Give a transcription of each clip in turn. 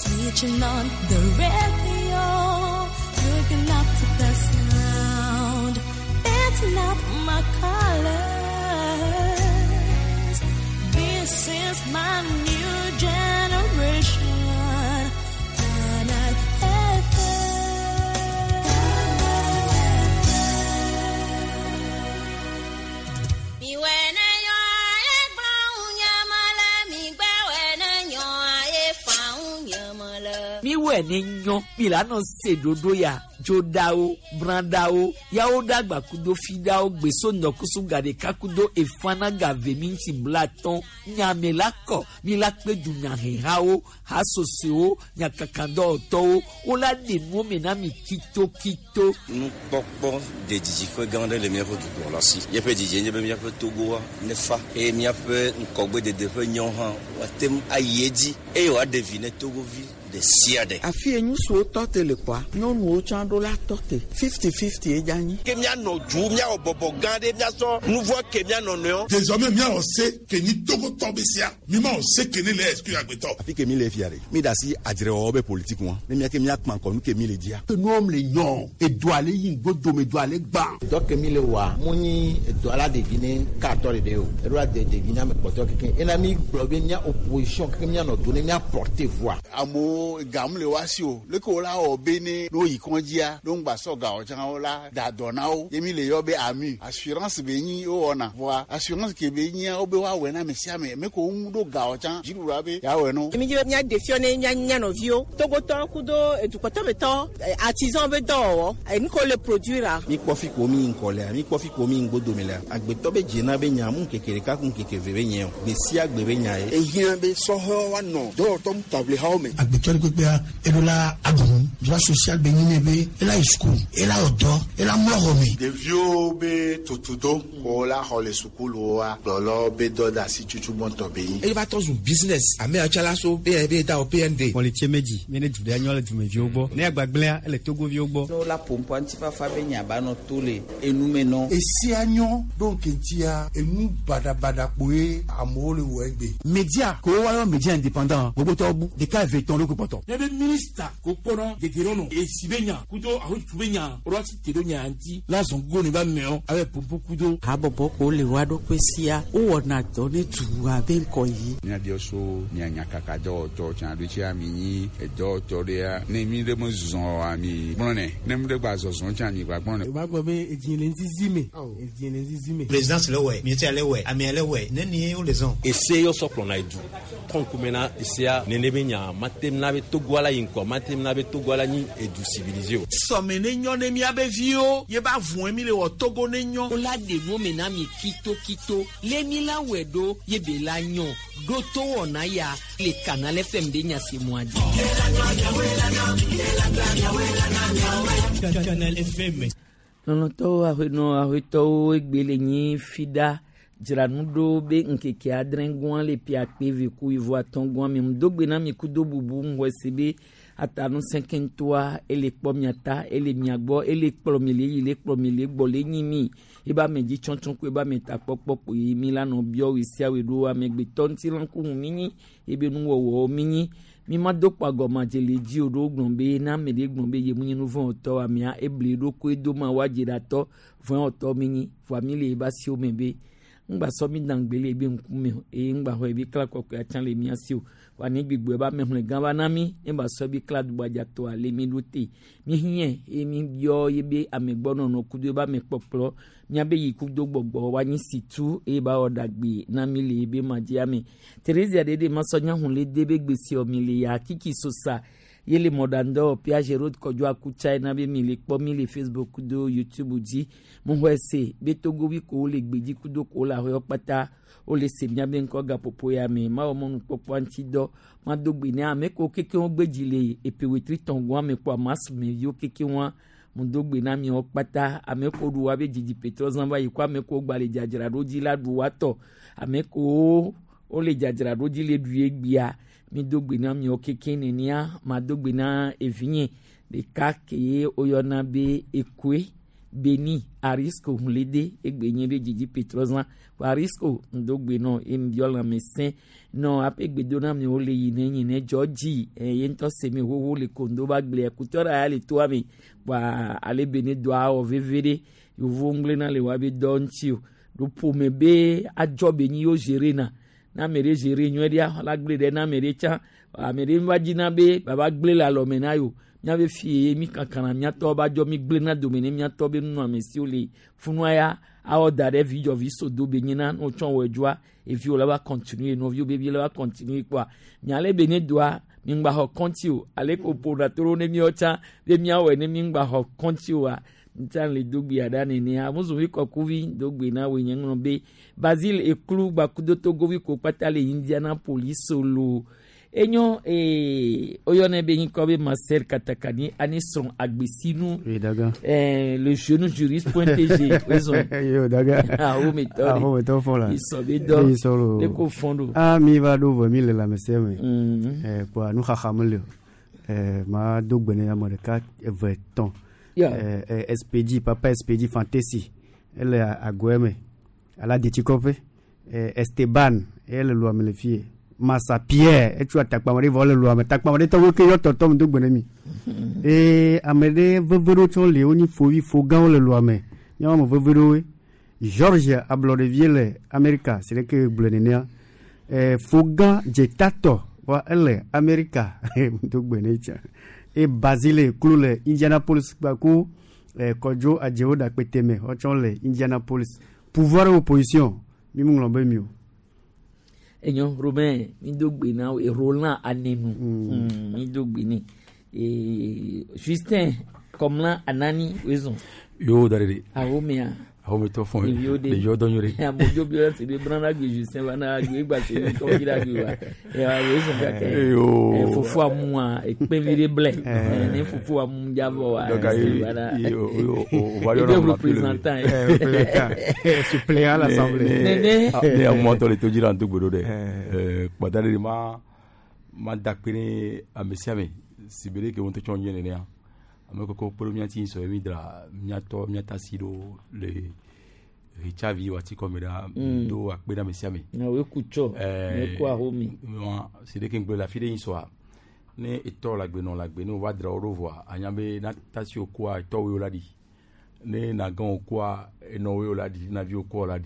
switching on the radio, looking up to the sound, beating up my colors. This is my new generation. Planet mi wene nyo milano sedodo ya jodao brandao yao dagba kudo fidao gbeso nokusu gade kakudo efana gave minti blaton nyamelako milakpe dunya hao hasoseo nyakakando to ola de no menami kito nous pokpo de dijiko gande le meilleur du pour la si y a peu DJ y a peu Togo ne fa et y a peu nkogbe de defenyon han watem ayedi e wa deviner Togo vi de siade afie nyu so tote le kwa no no chando la tote 50-50 e jani ke mia no ju mia obobo gande mia so nouveau ke mia no no désormais mia on sait que ni Togo tobesia mi ma on sait que ni le excuse agbeto afi ke mi le fiare mi dasi adire obe politique won mi mia ke mia kman ko nu ke mi le dia que nous homme les yon et doit aller yin godo me doit aller ban donc mi le wa muni doit la deviner 14 de o e doit deviner me poto ke en ami problème opposition ke mi no donner mi porter voix amo gamle wasio le ko la obene no yikonjia don gba so ga o chan la da donao yemi le yobe ami assurance be yin o ona voa assurance ke be yin o be wa we na me sia me ko do ga o chan jiru ra be ya we no yemi je nya defione nya no vio togo to kudo edukoto beto artisan be do en ko le produire mi kofi ko mi nkole mi kofi ko mi ngbodo me la agbeto be jina be nya mu kekere ka kun kekeve be nya be si agbe be nya e yin be so ho wa no do to table ha o me agbeto ko pe edola agun droit social be ni be ela school ela odo ela moromi de vieux be totudo ko la ho le school wa dolo be do da si chuchu bonto be yin e va to zu business ame achala so be da o PND on le tiemeji mene du de anyo le du meji ogbo ne agbagble ele togo vi ogbo no la pompo antifa fa be nya ba no tole enume no e si anyo donc ntia enu bada poe amole wegbe media ko wa yo media indépendant gbogbo to bu de ka veton lo ko poto le ministre ko kono de gerono e sibenya kudo aho tubenya orati tedonya anti la zongo ne ba meo avec pompo kudo abobo ko le wa do pesia o wona to ne tu aben ko yi ni adio so ni anyaka ka do to chan do chi ami e do to de ne mi de mo zon ami bonne ne mi de gba zon chan ni gba bonne ba gbo be ejin zime présidence le we ministère le we ami le we ne ni o les on essaye yo soklo na edu konkumena isia ne benya matem na be togwala yinko matem na be togwala ni edu civilisé o some ne nyo ne mi abevio ye ba vun mi le wo Togo ne nyo ola de no menami kito le mi la wedo ye be la nyo do to ona ya le canal FM de nya se moadi Canal FM no to a egbele ni fida jiranudo be nkeke adrengwan le piakpe veku ivo atongwan mi mdogbe na mi kudo bubu mwesebe atanu 53 ele kpomiata ele miagbo ele kplomile gbole nyimi iba meji chonchon ko iba meta popopo mi lana bio isi awedo amegbe tonti lanku minyi ebe nu wowo minyi mi ma dokpa goma jele ji odo gbonbe na mede gbonbe ye munyi nu von oto amia ebledo ko edo ma wajira to von oto minyi family iba si o mebe ngba so mi dangbele ebe nkume ngba ho ebe kla kokko a chan le mi asio wa ni gbigbo e ba mehun gan ba na mi ngba so bi kla du gbaja to ale mi lote mi hien mi yo yebe amegbono no kudo e ba me poplo mi abe yi kudo gbogbo wa ni situ e ba odagbe na mi le ebe majiame Teresa dede masonya hun le debe gbesi o mi le ya kiki sosa yele modando piage road kojo akucha na be mi le po mi le Facebook do YouTube di mo hwese be togo wi ko le gbeji kudo ko la ho pata o le se mia be nko ga popo ya me ma o mo nu popo antido ma dogbe ni ame ko keke won gbeji le epewetri tongo ame ko amasu me yo keke won mo dogbe na mi o pata ame ko duwa be jiji petrozan ba yiko ame ko gba le jajira roji la duwa to ame ko o le jajira roji le duye gbia mi dogbe na mi o keke nenia ma dogbe na evinye de ka ke oyona be ekwe Beni Arisco l'aider et gagner de Gigi Petrozan Arisco ndogbe no mbiola mesin no apegbe dona mi o le yin ne Georgie yen to se mi wo le kondo ba gble akutora ya le to ami wa ale beni doa o vevere yo vongle na le wa be donchi do pome be ajobe ni yo gérer na mere gérer nyo dia la gble de na mere cha amere mbajina be baba gble la lo menayo nya be fie mi kankana nya to ba jo mi gble na domene nya to be no amesi ole funwaya a odare video viso do be nyina no chon wejua e vi ola ba continue no vi be la ba continue kwa nya le be ne doa mi ngba ho continue ale ko poda toro ne mi ocha be mi awe ne mi ngba ho continue a ntan le dogbi adane ni amuzo wi kokuvi dogbi na we nyen be Basil e klu ba kudo togo wi ko patale Indianapolis solo enyo oyone be nkobe Marcel Katakani anison agbesinu le jeune juriste .tg raison yo daga o méthode fola isobedo le ko fondo mi va do vo mille la meseme pour nous khakamle ma dogbene ya modeka everton SPD papa SPD fantasy elle a Gueme ala Detikope Esteban elle lo amelefie Massa Pierre et tu attaques pas le loi mais tac pas de to que yo totom do bonami amede vevero ton Léonie faut gan le loi mais yo mo vevero George Ablodevielle America c'est que blenenia Fogan Jetato wa elle America do bonecha et Basile Cloule Indianapolis baku Kojo Adjeo da Peteme ochonle Indianapolis pouvoir opposition mi mo lombe mi enyo Romain midogbe na e Roland Anemu midogbe ni Justin comme là Anani raison yo darede awomia awome to fon de yo donyore amojo bi se be brana gbe Justin bana gbe gba se ko gida gbe wa raison ka ke fufu amua e penvire ble ni fufu amu jabo wa bana yo représentant suppléant à l'assemblée ne amonto le tojira ndogbo de padare ma dakpene amesiame sibere ke wonto chonye ne ya ameko ko premier tin so emidra miata sido le Chavi wati komera do akpena mesiame na we kucho ne ko ahomi c'est de king la fide insoa ne eto la gbe no wadra orovoa anyambe na tasio kwa to we oladi ne na gan kwa no we oladi na vi okwa oladi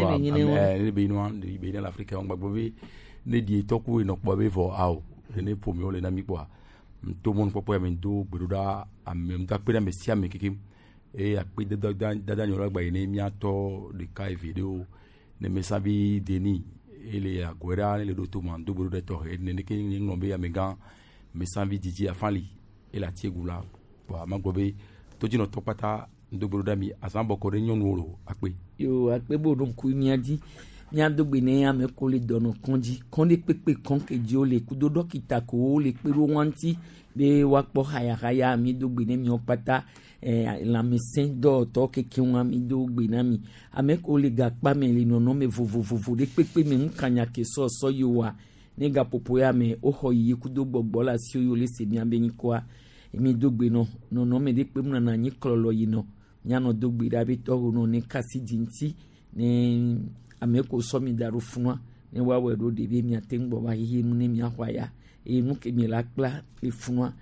ne be no be na Africa on gbagbo be ne di toku no po be vo ao ne pomi ole na mi kwa to mon popo ya mendo gberuda amem da pe na mesiame kikim et après dada nyola gba ine miato de kai video ne mesabi deni ele agora le doto mando buru de torre ne ke ngombe ya mega mesabi diji afali ela tiegula wa magobe to jino topata ndo buru dami asambo ko re nyonuro akpe yo akpe bodun ku miadi miadogbe ne ya me ko le dono konji konde pepe konke ji o le kudo dokita ko le pero wanti de wakpo haya mi dogbe ne mi opata la mesin do to ke won mi dogbe na mi ameko le gapa me le nono me vovovovo de pepe me nkanya ke so yo wa ne ga popo ya me o ho yi kudo gbogbo la si yo le se mi abeni kwa mi dogbe no me de pe mu na nyi klolo yi no nya no dogbe da bi to no ne kasi jinti ne ameko so mi daru funwa ne wa we do de be mi atengbo ba yi mu ne mi ahwaya enu ke mi la kla le funwa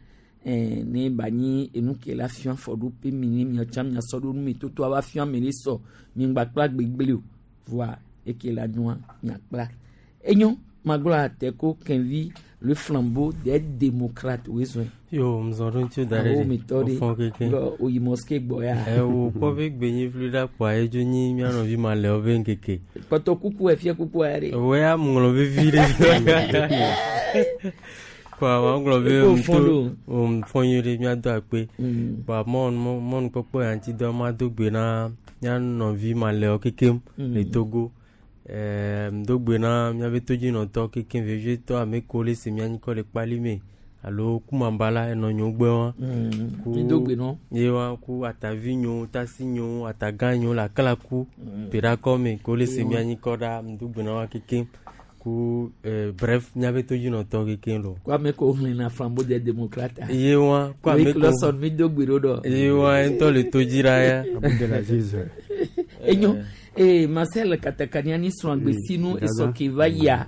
ne bani enu ke la fian fodu pe mi ni mi cham nya so do mi to aba fian mi le so mi ngba kla gbegbele o voa e ke la noa nya kla enyo magla teko kenvi le flambeau des démocrates wezo yo mzoro nti dare o keke o yi mosque gboya o ko be gbenyi flida kwa ejo ni mi ano vi ma le o ben keke poto kuku e fie kuku are o ya mnglo be vire kwa wa nglo be mfonyire mi ado ape ba mon popo anti do ma dogbe na nya no vi ma le o keke le Togo ndogbe na mi ave toji no to keke veje to amekole se mi anyi ko le palime alo kumambala eno nyogbe wa ku ndogbe no yewa ku atavinyo tasinyo ataganyo la kala ku pera kome ko le se mi anyi ko da ndogbe na wa keke ku bref nyabe to juno to keken lo kwa me ko na flambeau des démocrates yewa kwa me ko son mi do gbiro do yewa ento le to jira ya de la juge enyo Marcel Katakaniani so agbesinu esokiva ya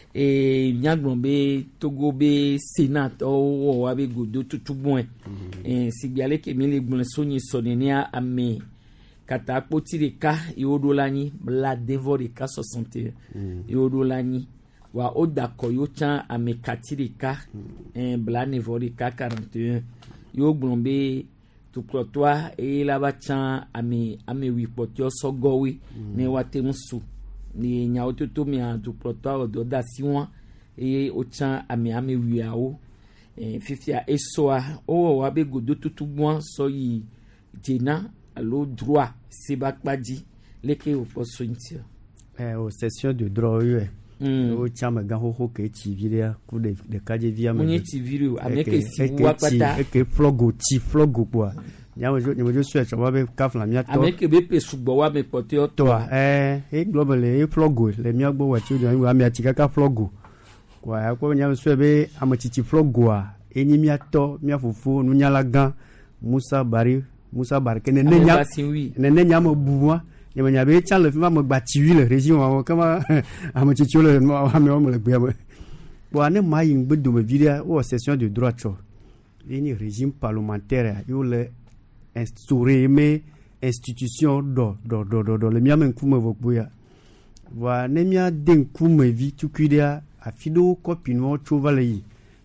nyagbonbe Togo be Sénat o wa be godo tutubon sigbiale ke mi le gbon so ni sonenia ame kata potirika iodolani la devorika 61 iodolani wa odako yo chan ame katirika bla nevorika 41 yo gbonbe tuklotwa e la ba chan ame wipotio sogowi ne watemusu ni nya ototo mi an tuklotwa odo da siwon e o chan ame wiawo fifia esoa o wa be godo tutubon so yi jena alo droit sebakpaji leke o posointia au session de droit o chama gaho ke chiviria ku de kaje via munye chiviru ameke si wapata ke flogo kwa nyawo so chama be kafla mia to ameke be pe sugbo wa me potio to global flogo le mia gbo wa children wa mia chika flogo kwa ko nyawo so be amachichi flogo a enyi mia to mia fufu nu nyala gan Musa Barke nene nyama buwa nyama nyabe chale fima mo gbatiwi le région wa kama amachicho le mo ame le gbe bo ne mai ngbedo me vidia o session de droit cho ni régime parlementaire yo le instauré mais institution do le miame nkume vokbuya wa ne mia de nkume vi tukudia afido kopino chovale yi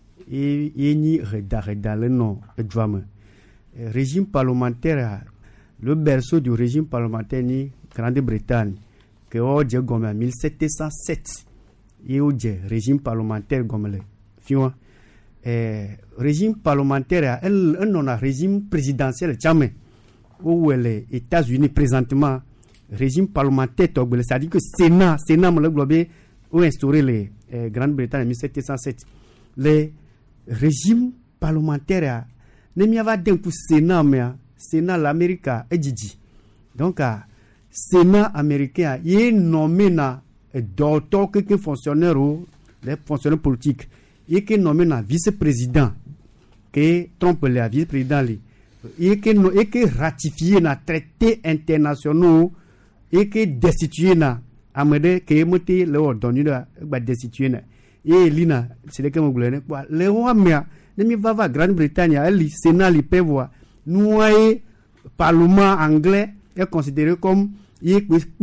e ni reda le no edwame régime parlementaire, le berceau du régime parlementaire ni Grande-Bretagne, que oje gomme en 1707, et oje régime parlementaire gomme le fiwa. Régime parlementaire, on a régime présidentiel jamais, où les États-Unis présentement, régime parlementaire, c'est-à-dire que Sénat le globé, ou instauré les Grande-Bretagne en 1707. Les régimes parlementaires ne mi va den ku Sénat l'Amérique ejiji donc Sénat américain y nommé na docteur que fonctionnaire ou les fonctionnaires politiques y que nommé na vice-président que Trump le vice-président li y que ratifié na traité internationaux et que destitué na amede que moti le ordonné ba destitué na et lina c'est que mo glene quoi le wa mea ne mi va Grande-Bretagne ali Sénat li pevoa noyé parlement anglais est considéré comme le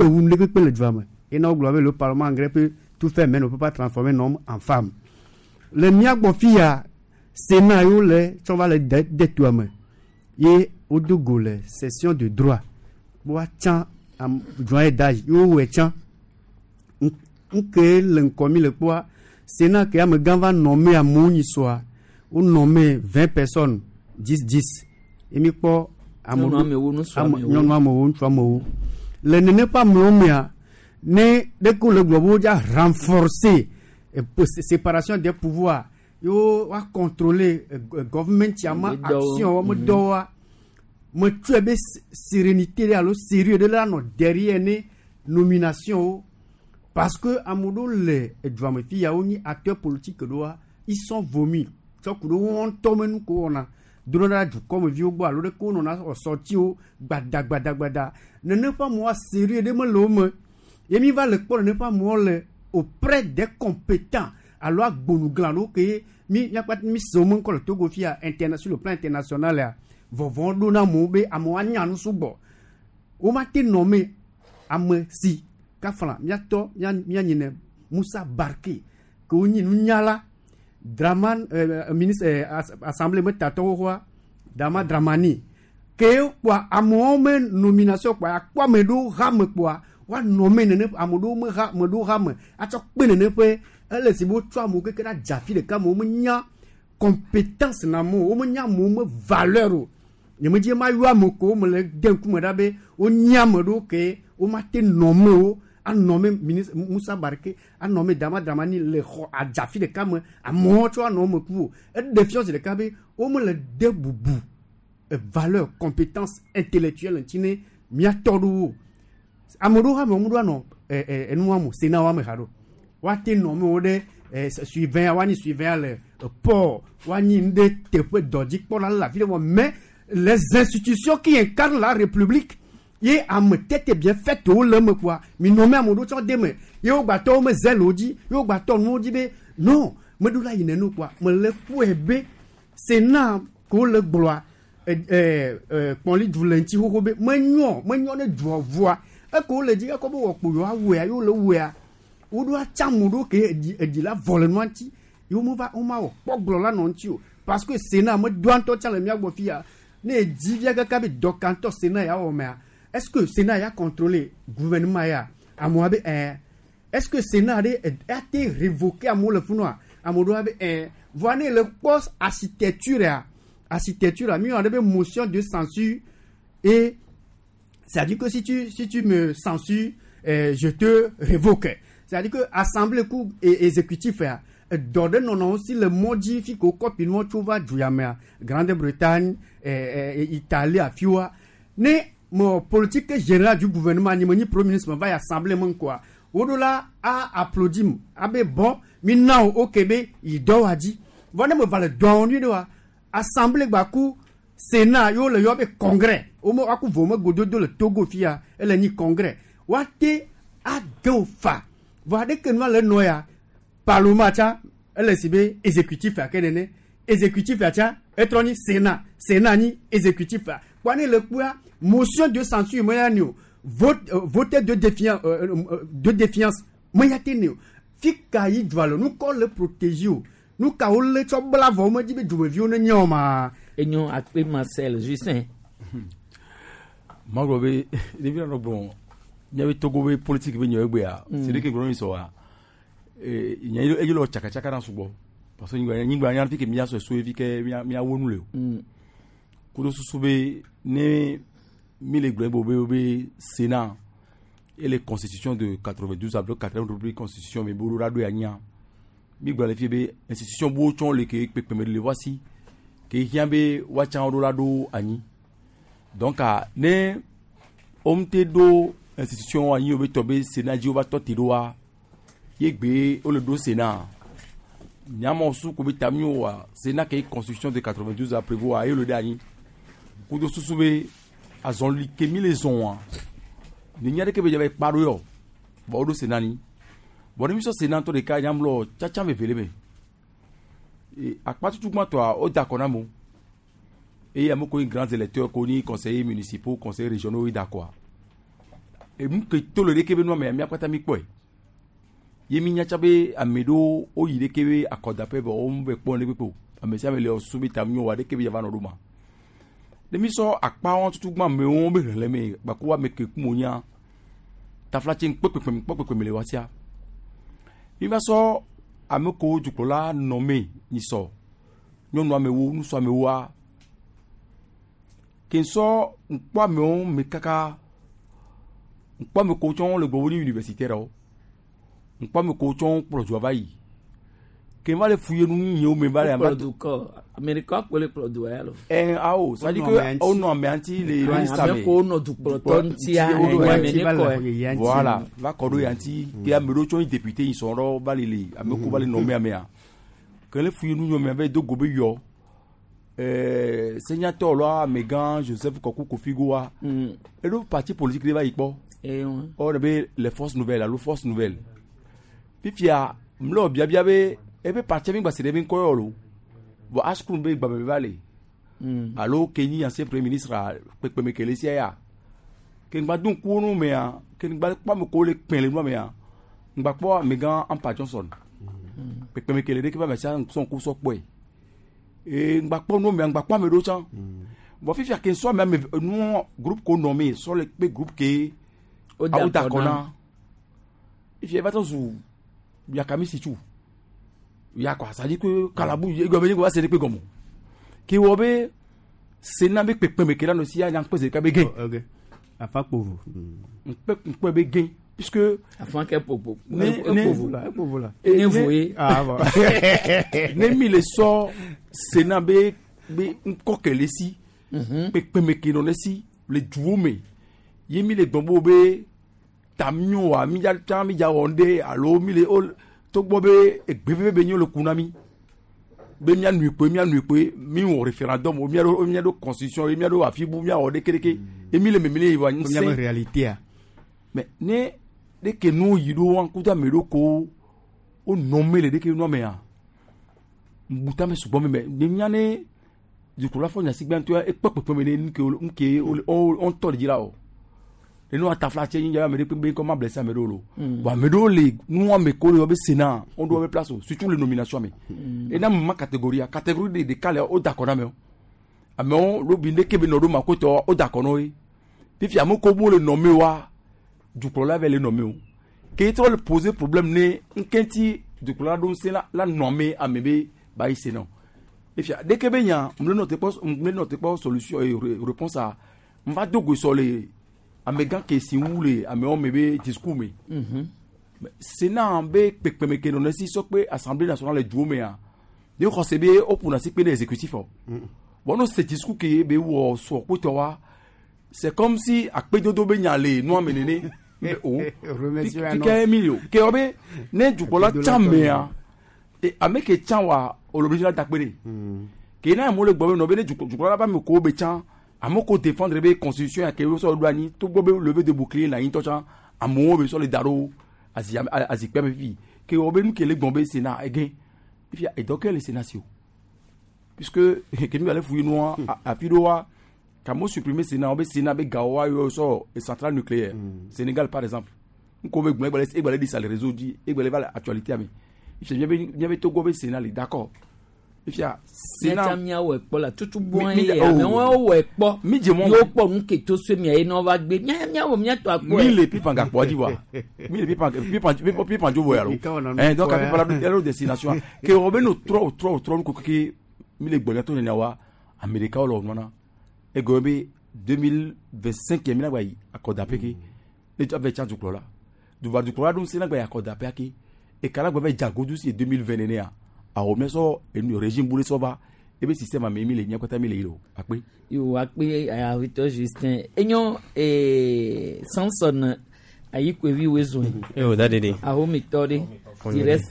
parlement anglais peut tout faire mais ne peut pas transformer un homme en femme le miagbofia Sénat yo le on va le détourner et au dougole session de droit boa chan am joie d'âge yo we chan que l'incommis le quoi Sénat qui a me gava nommé à moni soir ou nommer 20 personnes 10 et mi po amono le ne pas mlomia ne de que le globe a renforcer séparation des pouvoirs yo va contrôler government yama action mo doa mo tuebe sérénité allo sérieux de là no derrière ne nomination parce que amodo le doit me fi ya oni acteur politique doa ils sont vomis so kudo won tomenu ko ona durona du comme vieux bois le ko on a sorti au gbada ne pas moi sérieux de me l'homme et mi va le pour ne pas moi le auprès des compétents alors bonu glano que mi ya pas mi somo ko le Togo fia international le plan international là vont dona mobe amo nyanu subo o ma te nommé am si ka fala mi to mi nyine Musa Barke ko nyi nyala Draman ministre assemblée me tato roi Dama Dramani que quoi amome nomination quoi me do ram quoi wa nommer ne amodo me do ram ato pe ne pe ele si bo twa mo ke da jafi de ka mo nya compétence na mo o nya mo valeur ne me di ma yo mo ko mo le den ku me da be o nya mo do ke o ma te nommer o a nommé ministre Musa Barke a nommé Dama Dramani le a jafi de kam a moto a nommé pour et défiance de kabe o me le debubu valeur compétence intellectuelle tine mi atodu amodo ha mo no enu amu Sénat wa me haro wate nommé ode suivant wani suivant le port wani nde tepe dodi pour la ville mais les institutions qui incarnent la république yé am tête bien faite au leme quoi mi nommé amodo so deme yo gbato me zelodi yo gbato no di be non me dula inenu quoi me le pouebe sénat ko le gloire pon li dulenti ho be menyo ne do voix e ko le di ko bo po yo awe yo le we a wo do achamudo ke di la volonté yo mo va o ma o poglo la non ti o parce que sénat me doit to tcha le mi agbo fia ne di via ka be dokanto sénat ya o me est-ce que sénat a contrôlé gouvernement ya a mo be est-ce que sénat a été révoqué à mo le funwa a mo do be voyez le poste architecture a mis en motion de censure et ça dit que si tu me censures je te révoque. C'est-à-dire que assemblée coup et exécutif d'ordre non aussi le modifie au copinement tu vas Duyamea Grande-Bretagne Italie à Fiwa ne mon politique générale du gouvernement ni premier ministre va assemblée mon quoi au-delà a applaudi abe bon maintenant au Québec il doit dire voilà me va le donner doit assemblée baku sénat yo le yobe congrès o mo aku voma gododo le Togo fia ele ni congrès wate a gofa voilà que nous le noya parlement cha ele sibe exécutif a kenene exécutif a cha etroni sénat ni exécutif a kwani le quoi motion de censure moya ni vote de défiance moya tenu fika yi dwalo nous ko le protéger nous ka o le to bla vo mo dibe duwe vi o nyoma enyo akpe Marcel Justin magobe devina no bon nyawe Togo be politique be nyawe gbe a c'est que gron so a nyawe ejilo chaka na subo parce que nyingba nya fike miya so fike miya wonu le kudo susube ne mille grebo be Sénat et les constitutions de 92 avec 80 constitution mais buru rado ya nya mi gba le fiebe institution bo chon le ke pepeme le voici ke hiambe wacha odolado ani donc ne omte do institution ani obe tobe Sénat ji over totidoa yegbe o le do Sénat nyama su ko bitamio wa Sénat ke constitution de 92 a prévoir ayo le dani ko do susube azon li ke mi les on ni nyade ke be jabe paro yo bo do Sénat ni bon émission Sénat to de ka nyamlo chacha me velebe et à part tout moi toi au d'accord mo et y a beaucoup de grands électeurs connus conseillers municipaux conseillers régionaux et d'accord et mu que toléré ke benwa me mi akwata mi po yemi nya chabe amedo o yide kebe akoda pe bo o mbe pon le pepo amesia me le osubita mi wa de kebe yava no ruma de mi so akpa won tutu gba me won be le me gba ko wa me ke kumonya ta flatin pepe me le wasia mi ba so ameko jukola nommé ni so nyonu amewo nu so amewo a ken so npa me on me kaka npa me ko chon le gbo ni universitaire o npa me ko chon projo abayi ken va le fuye nu yin o me ba le produco america ko le produit alo ao ça dit que on no me anti le ministre ko no du protontia voilà va ko do yanti ki amero chon député ils sont ro balili ameko bali nommé amea que le fuye nu me ba do gobe yo sénateur là Megan Joseph Kokou Kofigoa et le parti politique va y po on avait les forces nouvelles la force nouvelle pipia mlo bia be e be parti mi gba se de bin koyolo bo askun be gba be vale allo Kenya ancien premier ministre pe me kele sia ken gba dun ku no me a ken gba pa me ko le pin le no me a gba po Megan Ampa Johnson pe me kele de ki ba me son ku so po et ngba po no me ngba pa me do chan bo fi ken so me no groupe ko nommé sur le groupe ke Aouda Kona if you ever to ya kamisi tu ya kwa ça dit que kalabu go be go se de pe gomo ki wo be Sénat be pepe me kela no si ya yang pese ka be gen OK afa povo pe be gen puisque afin que popo povo là et voyez ne mi le so Sénat be nko kele si pepe me kelo le si le djoume yemi le gombo be tamio wa mi ja onde allo mi le Togbo be egbeve be nyolo kunami. Be mia nuipe mi o référendum o mia do constitution o mia do afibu mia o de kereke emile memile wa nse réalité mais ne de que nous yido wan kuta meroko o nommer de que no me a mbuta me subo me mia ne du ko la fo nya sigban to e pepe me ne nke on to dira o le no atafla che nya me de pe comment blesser me dolo ba me do le nous me ko le Sénat on doit place surtout les nominations me et dans ma catégorie de kale o d'accord na me mais on lo binde ke be no do makoto o d'accord no e puis amoko bo le nommer wa du ko la le nommer o ke to le poser problème ne nkenti du ko la do c'est la nommer a mebe ba ici non et puis dès que be nya on ne note pas solution et réponse à on va dogo sur les amega ke si wule ame on mebe discours me Sénat be pekpeme ke non si sokpe Assemblée nationale du mea de ko sebe o pour na sikpe l'exécutif bon no ce discours ke be wo so ko to wa c'est comme si akpedodo be nyale no amenene o ke Emilio ke obe ne du kola chamea e ameke chanwa o l'original takpere ke na mo le gbo no be ne du kola ba me ko be chan amoko défendre be constitution ya ke so douani to gobe lever de bouclier na intocha amo be so le daro azikpe me fi ke obe nu ke le gombe Sénat again et donc les sénatio puisque que nous allons fouiller nous à pidoa kamo supprimer Sénat obe Sénat be gawa yo so et centrale nucléaire Sénégal par exemple ko be gbe e gbe le dis le réseau di e gbe le va actualité ami il bien to gobe Sénat d'accord Sénat mia wo epo la tutu bon ya me won wo epo yo po nke to so mi e no va gbe mia wo mia to apo mi le pipanga po di wa mi le pipanga jo wo ya lo donc a pas la destination que obe no trop ko ke mi le gbo to ni wa America lo mona e gobe 2025 e mi na gba yi akoda peke e to be change ko la du va du ko la do Sénat gba akoda peke e kala gba be jagodu si 2020 ne ya a o meso enu régime boule sova ebe système a memi le nya kwata mi le ilo ape yo ape a Victor Justin enyo Samson ayikwevi wezo e o dadede a ho mitode direct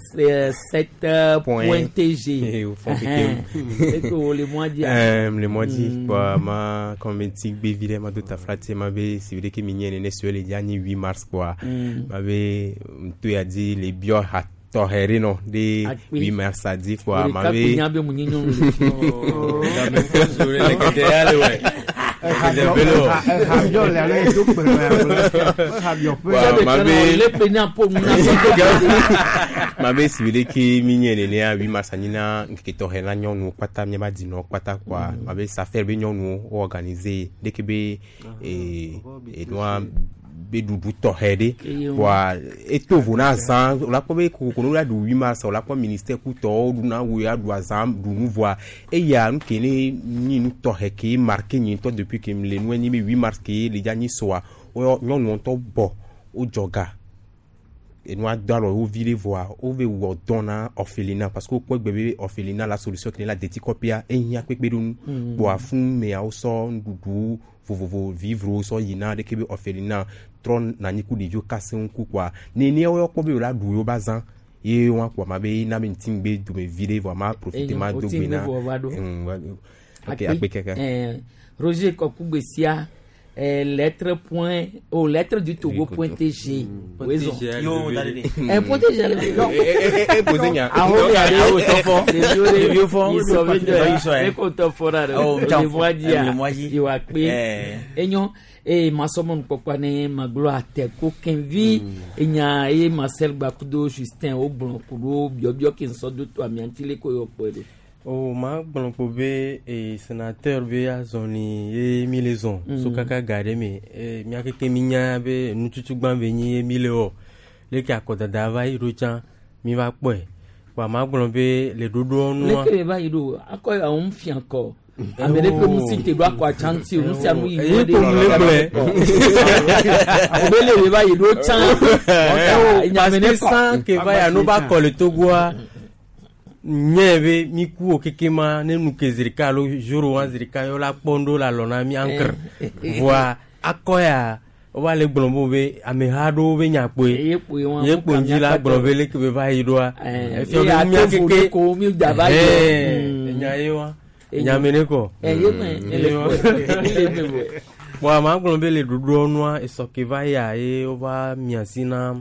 7.tg et que le mois dit quoi ma community be vile ma dota frate ma be si vile ke minyene ne sur le dernier 8 mars quoi ma be tu a dit les bio hat Torrerino de 8 mars à 10 fois ma vie ma be si vile ki minyene ne a 8 mars anina ki torrela nyonu kwata myaba dino kwata kwa ma be ça faire be nyonu organiser dès que be et noa be dudu torrede kwa eto vona san la ko be ko no la du 8 mars la ko ministère ku to du na wo ya du azam du nouveau et ya nous kene ni nous torre ki marqué ni to depuis que le no ni 8 mars ki le jani soa o nyonu to bo o joga et nous adoro au vile voir au ve wo dona orphelinat parce que ko bébé orphelinat la solution qui est la detikopia et ya pekbe dun bo afun me a so ndudu vous vivre so yina de kebe orphelinat tron na niku de jo kase nku kwa ni o ko be la du yo bazan ye wa kwa mabe na minting be du me vile vraiment profiter ma do bina OK Roger Kokugbesia lettre du Togo.tg yo dalé .tg posenya e masomon kokwane maglo ateko kenvi enya e Marcel Bakudo Justin Oblon kudo biobio kinso do to amiantile ko yopere o ma bon ko be e sénateur be a zoni e milezon so kaka gade me e mi akeke minya be nututu gban be ni mileo le ki akoda dava irocha mi va pe wa ma bon be le dodo onu le ke ba ido akoy a un fi encore amere pe mu site do akwa chanti o mu si amu yi de abele we ba ido chan o nyamene san ke va ya no ba ko le togwa nyebe miku okekema ne nukezirika lo joro wanzirika yo la pondo la lona mi ankr voa akoya o va le gblɔm be ameha aɖewo be nyakpoe ye kponji la gblɔ be leke be va yi ɖoa efia be mia keke enya ye wa nyamene kɔ bon ma gblɔ be le ɖoɖoa nua esɔke va ya ye o va miasi na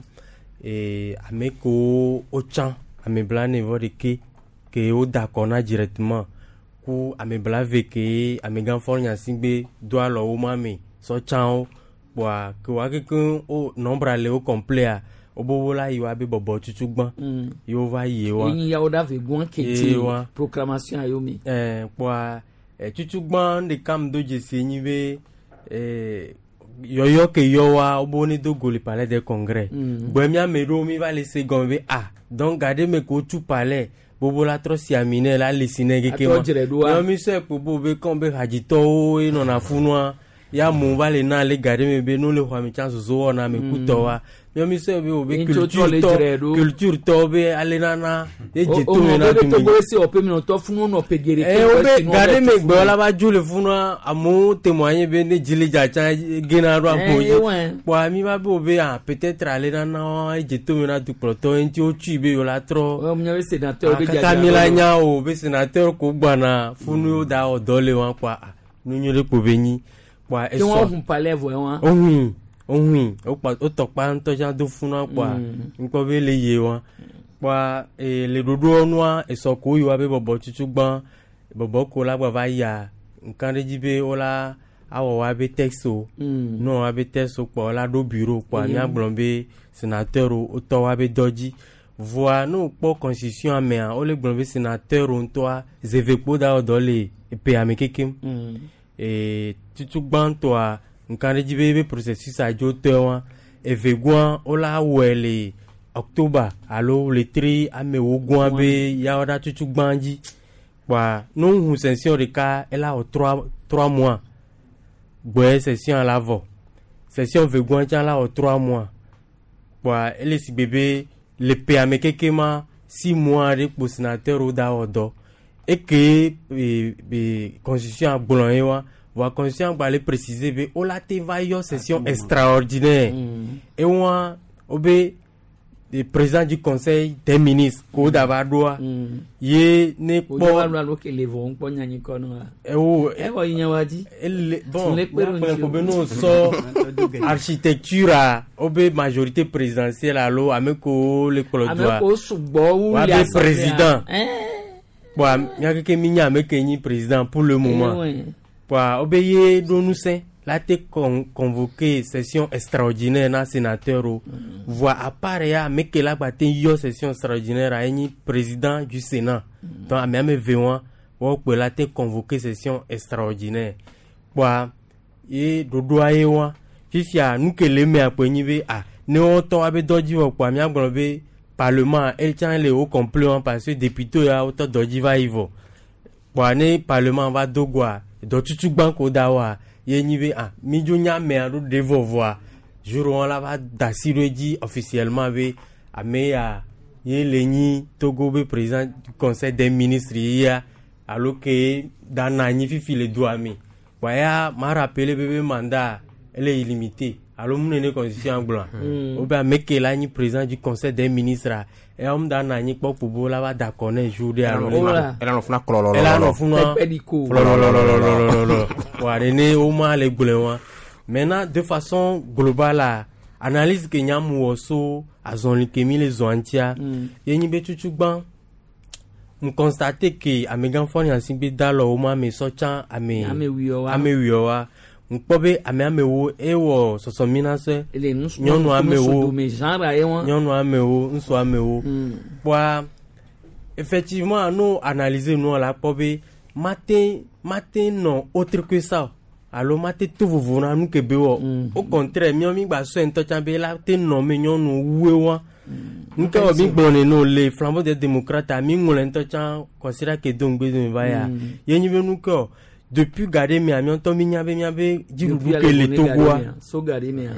ame ko o tsã ame blane vɔ ɖeke ke o da akɔ na directement ku ame bla ve ke ame gãfɔ nyasi gbe do alɔ wo ma me sɔ tsãwo boa ke wa keke o nombre le o complet o bobo la yi wa be bɔbɔ tutu gbã yo va yi wa yin ya o da ve gbã kete proclamation ayo mi boa tutu gbã de kam do jesi nyi be yoyo ke yo wa o bo ni do go le palais des congrès boa mi ameɖo mi va laisser gombe be donc garder me ko tu palais bobo la tro si amine la lesine keke ma mi se bobo be kon be hajito e nona funua ya mu va le na le garder me be no le hwa mi chance zo na me kutowa mi se be o be culture to be ale nana e jeto na tu to go se o pe mi no to funu no pegere ke o be garder me gbe la ba jule funua amu témoigner be ne jili ja cha gena ro apoji kwa mi ba be o be peut-être ale nana e jeto na du proto enti o tu be yo la tro o mi sénateur be ja Kamila nya o be sénateur ko gbana funu da o dole wan kwa nu nyole ko benyi kwa eso on palais vo wan ohun o tokpa nto ja do funa kwa nko be le ye wan kwa le dodo onwa esoko yo abe bobo tutu gban bobo ko la gba va ya nkan reji be ola awo wa be texto no wa be texto kwa la do bureau kwa mi agbon be sénateur o to wa be doji voa no po constitution amea o le gbon be sénateur on to zevepo da odole pe amekekem tutu gban to nkan reji be processus a jotewa evegwa ola wele october alo le 3 ame wogwa be ya oda tutu gbanji kwa no hu session de ka ela o 3 mois boye session la vo session vegwa cha la o 3 mois kwa ele si bebe le pe amekekema 6 mois de pour sénateur oda odo et que constitution agbonyewa va conscient ba le préciser be o la te va yo session extraordinaire et moi obe le président du conseil des ministres ko da ba doa ye ne po lo ke le vont po nyanyi ko no e wo yin waji bon ko be no so architecture obe majorité présidentielle alo ameko le kolodwa ameko sugbo wu ya président bon nyakeke minya ameke ni président pour le moment pour obéir nous c'est la te convoqué session extraordinaire na sénateur voix à part ya mais que la batte yo session extraordinaire a ni président du Sénat donc même vewa ou pour la te convoqué session extraordinaire pour et dodo ayewa fifia nous que le me aponi be ne on to abe doji wo kwa mi agbobe parlement el tient le haut complet parce que député ya auto doji va ivo pour ne parlement va dogwa do tutu banko dawa ye nibe mi jonya me ado devo voir jour on la va d'asireji officiellement be ameya ye leni Togo be président du conseil des ministres ya alors que dans ni fifi le doit mi waya ma rappeler bébé mandat elle est illimitée alors mon ne constitution blanc ou bien meke la ni président du conseil des ministres et on dans ni pour la va d'accord ne jour de alors elle en funa kololo elle en funa wa rene o ma le goulewa maintenant de façon globale analyse que nyamu oso azon likemi les zoantia yeni betutu gban on constate que amegan foni ansimbe dalo o ma me socha ame wiwa nkpobe amewo ewo sosomina se nyonu amewo nso amewo kwa effectivement nous analyser nous la pobe matin non autre que ça alors matin tout vous vona nous que bewo au contraire mi gba so ento chambe la te no me nyonu wewa nous que bi gbone no les flambeaux des démocrates ami ngolento chan considère que donc besoin va ya yenyi be nous que depuis garder mi ami on to mi nyabe jirudu ke le Togoa so garder mi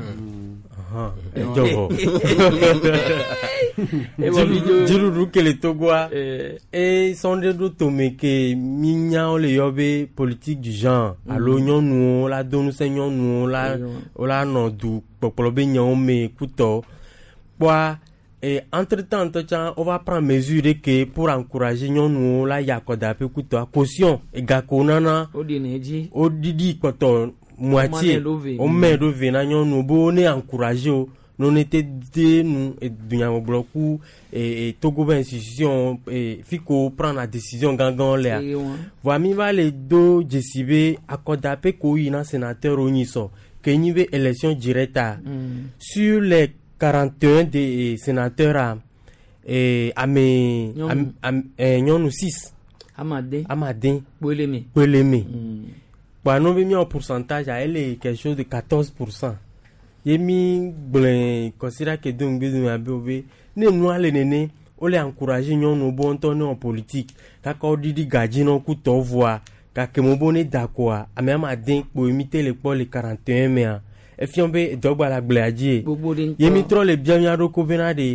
jirudu ke le Togoa et sonde do to me ke mi nya o le yobe politique du genre alo nyonu la donu se nyonu la no du popolo be nya o me kuto kwa. Et entre-temps, on va prendre mesure que pour encourager nous la yakoda pe kuto caution et gakonana odidi koto moitié on met do vena nous bonne encourager non était nous et dunya bloku et Togo institution et fiko prendre la décision gangan là voimi va les do jesibe akoda pe ko ina sénateur oniso que nive élection directe sur les 41 des sénateurs et Nyonou 6 Amadin Boleme bah non mis en pourcentage elle est quelque chose de 14%. Yemi blen considère que donc besoin abe ne nous aller néné on les encourager Nyonou bon ton en politique kako didi gaji non ku to voix ka mo bonne d'accord a même Amadin pour imiter les 41 mais et fiombe dogba la gladier yemi trop le bien yaro kovena de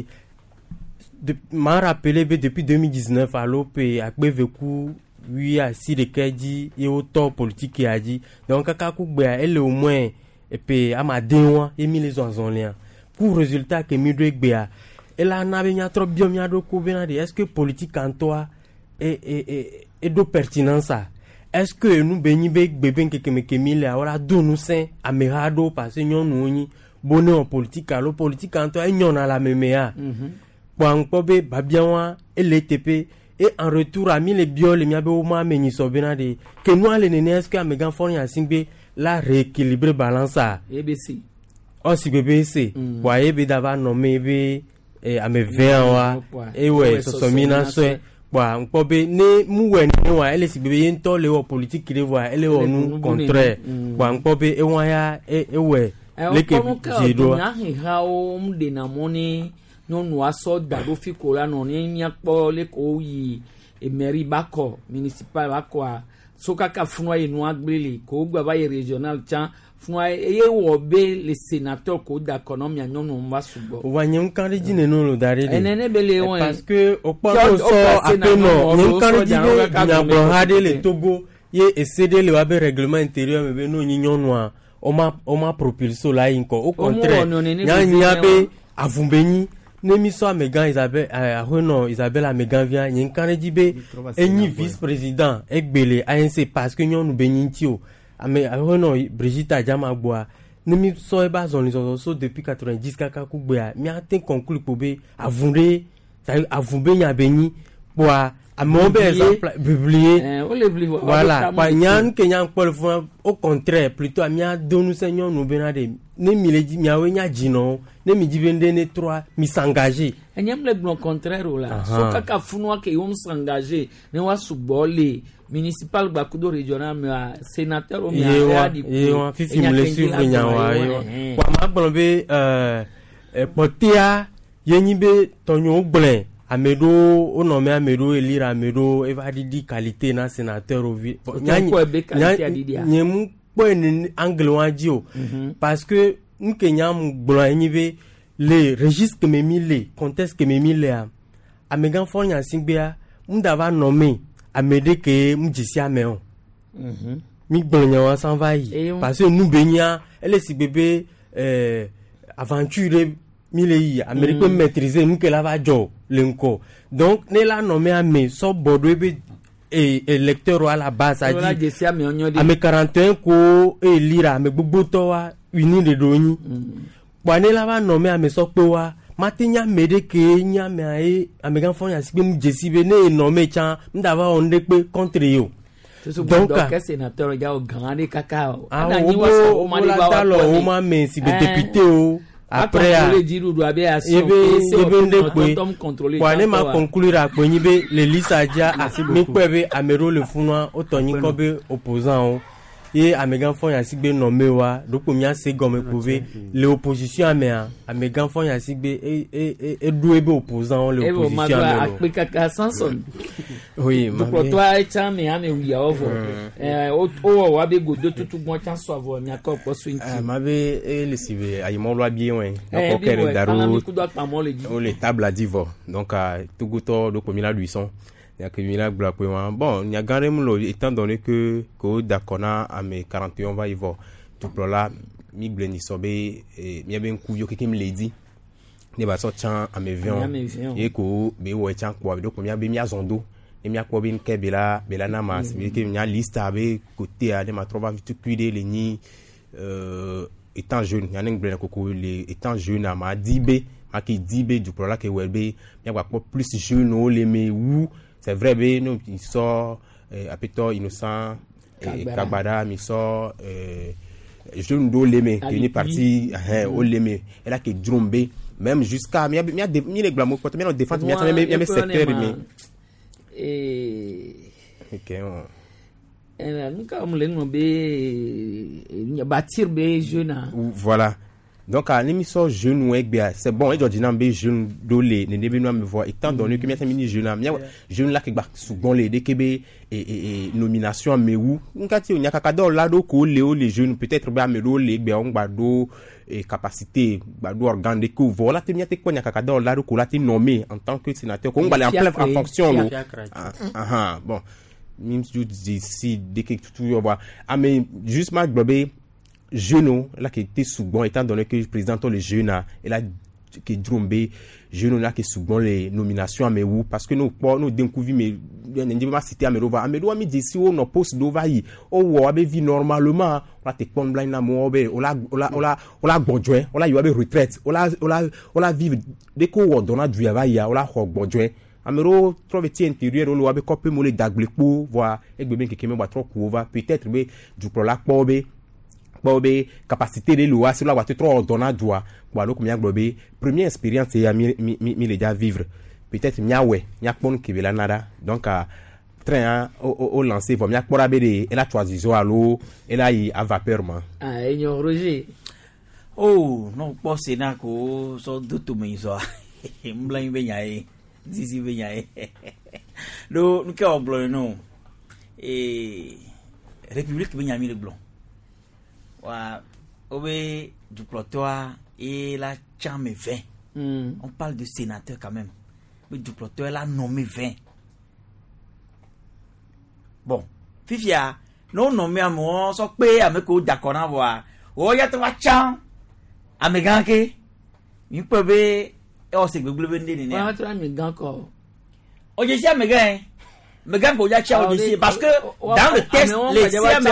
m'a rappelé depuis 2019 à l'OP a veku 8 à 6 de keji et autant politique a dit donc kaka ku gbe elle au moins et puis ama denwa yemi les onzonliens pour résultat que mi do gbe elle a na bien trop bien yaro kovena de est-ce que politique en toi et de pertinence ça. Est-ce que nous benibe bébé que mille ahora do nous sain amerado parce nyon nous bonne en politique alors politique en toi nyon à la memea bon pobe babianwa LTP et en retour a mis les bio les miabe au ma meni sobena de que nous les néné est-ce que amegan foni en singbe la rééquilibrer balance à EBC oh si BBC ouais be dava nommé be ame 20 et ouais so mina so bah on peut ne mouwen ne wa elle si bébé yento le politique qui voit elle est nous contraire bah on peut e waya e ouais le que jido na hao mde na moni no no aso dado fikola no ni nyapo le ko yi e mairie bako municipal bako soka ka funwa yi no agbele ko gba ba régional chan funwa e wo be le sénateur ko d'économie no no mba subo wanyem kan di ne no lo dare enene bele won parce que o pa so apeno nyem kan di nya bro hade le Togo ye essayer le wabe règlement intérieur me be no nyonno a o ma propulso la inko au contraire nya be avumbeni nemi so amegan Isabelle amegan via nyen kan di be eni vice président egbele ANC parce que nyonu benyintio ame ahono Brigitte Adjama boa nemi so e ba zon so depuis 90 kaka ku gbe mi atin conclure pobe avumbe nya beni boa amombe exemple publier voilà pa nyan ke nyan pol fo au contraire plutôt amia donu seigneur no benade nemi le di miawe nya jino nemi dibende ne 3 mi s'engager enyam le bon contraire là so kaka funwa ke yom s'engager ne wa subole municipal bakudo régional mais sénateur o mia di ko fifi me le suivre nyawa kwa ma blombe potia yenyibe tonyo gblin amedo o nommé amedo elira amedo evadidi qualité na sénateur o vi nyem po en angle wanjio parce que nkenya gblin yenyibe le registre que me mille contexte que me mille amegan fonya singbea mdava nommé amede ke mjisi ameo mi gbonya wa s'en va yi parce que nous benya elle si bébé aventure mille yi américain maîtriser nous que la va jo lenko donc ne la nommé ame so bodo be électeur à la base a dit ame 41 ko elira ame gbogbo to wa uni de doni kwa ne la va nommé ame so pe wa matinya mede ke nya me ai amegan fon ya sibe mjesi be ne nommé chan ndava onde pe contre yo donc que sénateur ya o grande kaka ana ni wa so o mari ba wa o ma me si be député o après le diru do abe aso ebe kwa ne ma conclure aponyi be le lisa dia mi pebe amero le funwa o toni ko be opposant o et amegan fond ya sigbe nommé wa donc mi a se gomme prouver l'opposition amegan fond ya sigbe et doué opposant l'opposition a kaka Samson oui donc toi et me ame wi over o wa be godo tutu bon chance so avoir mi akọ swing ma be le sibe ay mo lo bien ouais donc kere daru o le table à divo donc tout to donc mi la 800 ya que mi la bla bon nya garem lo étant donné que d'accord à mes 41 va y voir tout là mi blendi sobe mi ben ku yo kekem lady ne ba so chan à mes 20 et ko be wo chan ko donc mi be mi azondo et mi akwa bin ke bela na mas mi ke mi liste avec côté à ma trouva vite cuider les ni étant jeune y a un blé coco les étant jeune à ma dibé ma qui dibé du pro là que welbe mi akwa plus jeune o les mais où c'est vrai be nous il sort apito innocent Kagbada mi sort jeune do leme qui est parti au leme et là qui drombe même jusqu'à mi les glamour quand même défense mi même secteur mais ok nunca on be bâtir be jeune voilà donc à l'émission jeune ou c'est bon et Georgina be jeune dolé ne début me voir étant donné que mi mini jeune jeune là qui ba souvent les DKB et nomination mais où nunca ti nya kakado là do ko les jeunes peut-être ba me do les be on ba do et capacité ba do organe de ko voilà te nya te ko nya kakado là do ko la ti nommé en tant que sénateur ko ba en plein en fonction bon même si dès que tout mais juste ma globé jeune là qui était souvent étant donné que le président le jeune et là qui drombe jeune là qui souvent les nominations mais où parce que nous découvrir mais on va citer Amerova mi dit si on poste d'ovayi o be vie normalement on te pon blind na mo be on la gbonjoe on la yo be retraite on la vivre dès qu'on donne du travail on la gbonjoe Amero trouve ti intérieur on be copé mo le dagblepo voir egbe ben keke me ba trop couvert peut-être be du pro la be capacité de loi sur la voiture trop ordonnée doit voilà comme ya globé première expérience ya mi déjà vivre peut-être nya pon ki bela nada donc train au lancer va nya pora be de et la choisiso allo et là il a vapeur man enyo Roger oh non pas sénat ko so dutu me so mblan be nyae zizi be nyae do nous ka oblo no république be nyami le blanc wa obe du plotoir et la charme 20 on parle de sénateur quand même mais du plotoir la nommé 20 bon fifia non nommé à moi so pe ameko d'accord na wa o ya to wa chan ameganke mi pe be o se gbegbe nde ni wa to amegan ko o je si amegan Megan Goya Chia aussi parce que dans le texte les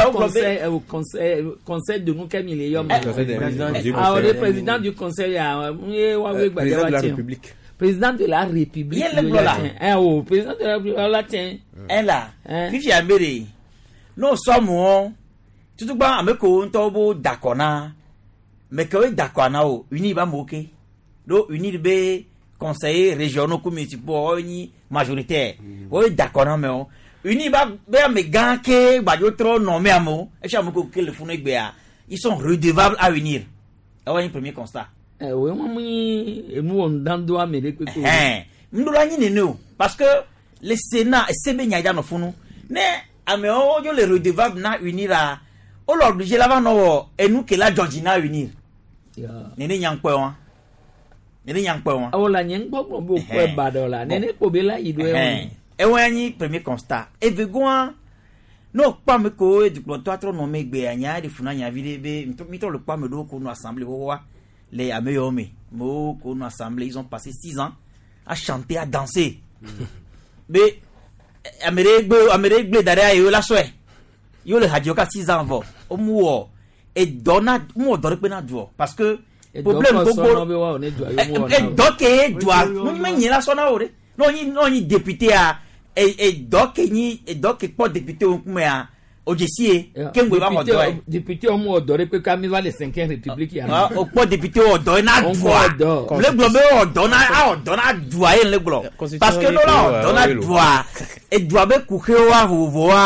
conseil de nous comme il est le président du conseil président de la République président de la République président de la République là fifi amere nous sommes tout ba ameko ntobo dakona mais que dakona o uni ba moke do uni be conseillers régionaux municipaux ni majoritaire oui d'accord mais uni ba me ganke ba yo trop nommé amo e cha mo ko le funu egbe a ils sont redevables à unir un premier constat oui moi mu on dando amere ko ndula ni neno parce que le Sénat sebe nya ja no funu ne ame o yo le redevable na unir a o l'obliger là no et nous que la Georgina unir nene nyankpo wa nene nyankpo wa awola nyankpo bo ko badola nene ko be la ido e wani premier constat e vegoan no pa me ko du ploto trop no me gbe anya de funa nya vide be mi to le pa me do ko no assemblée wa les ameyome mo ko no assemblée ils ont passé 6 ans à chanter à danser mais amere gbe dare yo la so e yo le hadioka 6 ans vo o mu o e dona mo do pe na duo parce que problème gogo e doke doa mo ni la so na ore no ni député a e doke po député o kuma a ojesie kengwe ba mo do député o mo do pe ka mi va le 5e république ya o po député o do na doa le globe o do na doa le globe parce que no la do na doa e doa be ku ke wa vovoa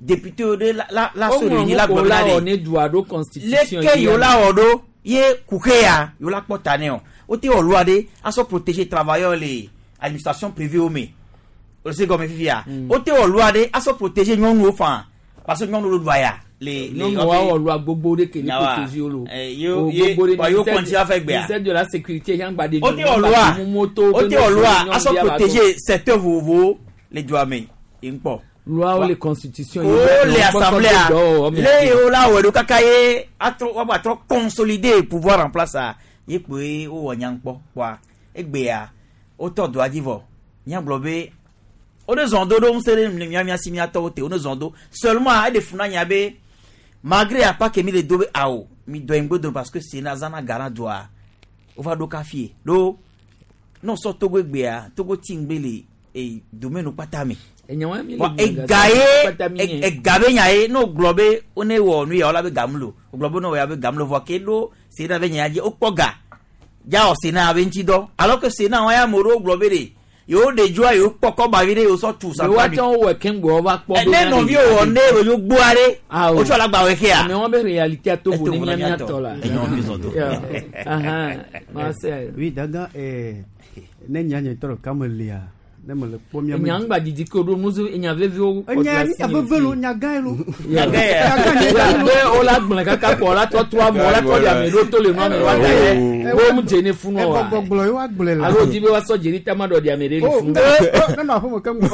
député de la souris la gobernade on est droit de constitution les que yola odo ye kukeya yola potaneo o te o loi de aso protéger travailleurs les administration privée o me o se comme fifia o te o loi de aso protéger nyonu ofan parce que nyonu lo doya les o loi gbogbo de ke ni protéger lo yo continue à faire gbe de la sécurité yan gba de o te o loi aso protéger secteur vovo les droits mais impo loi ou les constitutions les assemblées les ola ou do kakaye atro consolider pouvoir en place ça ye pe o wanyangpo kwa egbe ya o to do adivo nya blobe o de zondo do msere mia simia to te o de zondo seulement a de funa nya be malgré a pas que mi le dobe ao mi do engbo parce que c'est na zana gara doa o va do kafie do non so togo egbe ya togo tingbele e domaine o patami gabe nyae no globe one wo nu ya ola be gamlo globe no ya be gamlo vo kedo se na be nyaje opoga ja o se na be ntido alors que se na wa ya moro globe de yo de joa yo poko ba vire yo so tu sa wa ton we kengbo ba po be no vi o ne yo gbuare o so la gba we ke a mais on be réalité a to bo ni nya to la ma c'est oui daga ne nya nya to kamelia nyang ba didi ko do muzu nya vevio nya ni avevelo nya gaelo o la gbon ka po la to mo la to ya me do to le no me wa o mu je ne funu wa gbogbo yo agbole la aro dibe wa so je ni tama do dia me le funu na na fo kam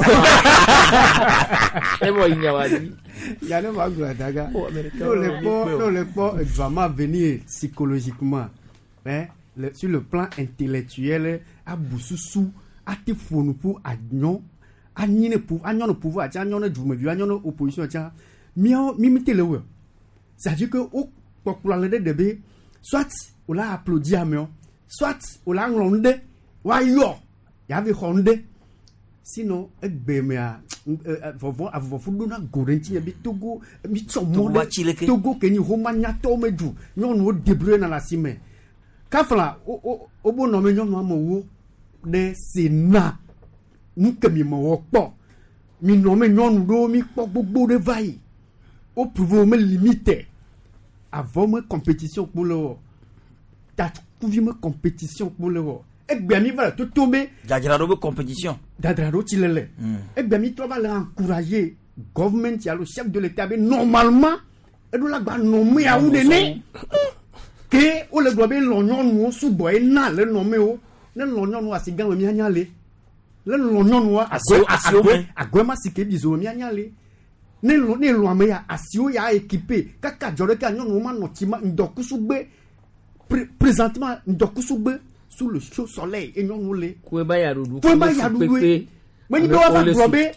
e mo nya wa di ya ne ma gura daga no le po vraiment venir psychologiquement sur le plan intellectuel à boussousou ati fonu pour agnon anyine pour agnon le pouvoir tia agnon le djoume vieux agnon l'opposition tia mio mimite le we ça dit que au pour le débé soit on l'a applaudi à mio soit on l'a ngronde wa yo y avait honde sinon egbe mea vovo avofu na gorenti e bi togo mi tsomo togo ke ni romania to medu nyon wo débrouiller na la sime kafla o bo no me nyon ma wo de Sénat nous que mi mo po mi no me nyonu do mi po gbogbo de vai au pouvoir me limiter avant me compétition pour le ta couvi me compétition pour le e gbe mi va tout tomber dadra do compétition dadra do tilele e gbe mi to va encourager government ya le chef de l'état normalement e do la gba nommer a ou de ne que o le dobe lo nyonu su boy na le nommer o le l'oignon a sigan mi anyale le l'oignon a agwema sike bizo mi anyale ne lo ameya asio ya équipé kaka jore ka nyon ma notima ndokusugbe présentement ndokusugbe sous le chaud soleil et nyon le ko ba ya rudu mais ni do va glober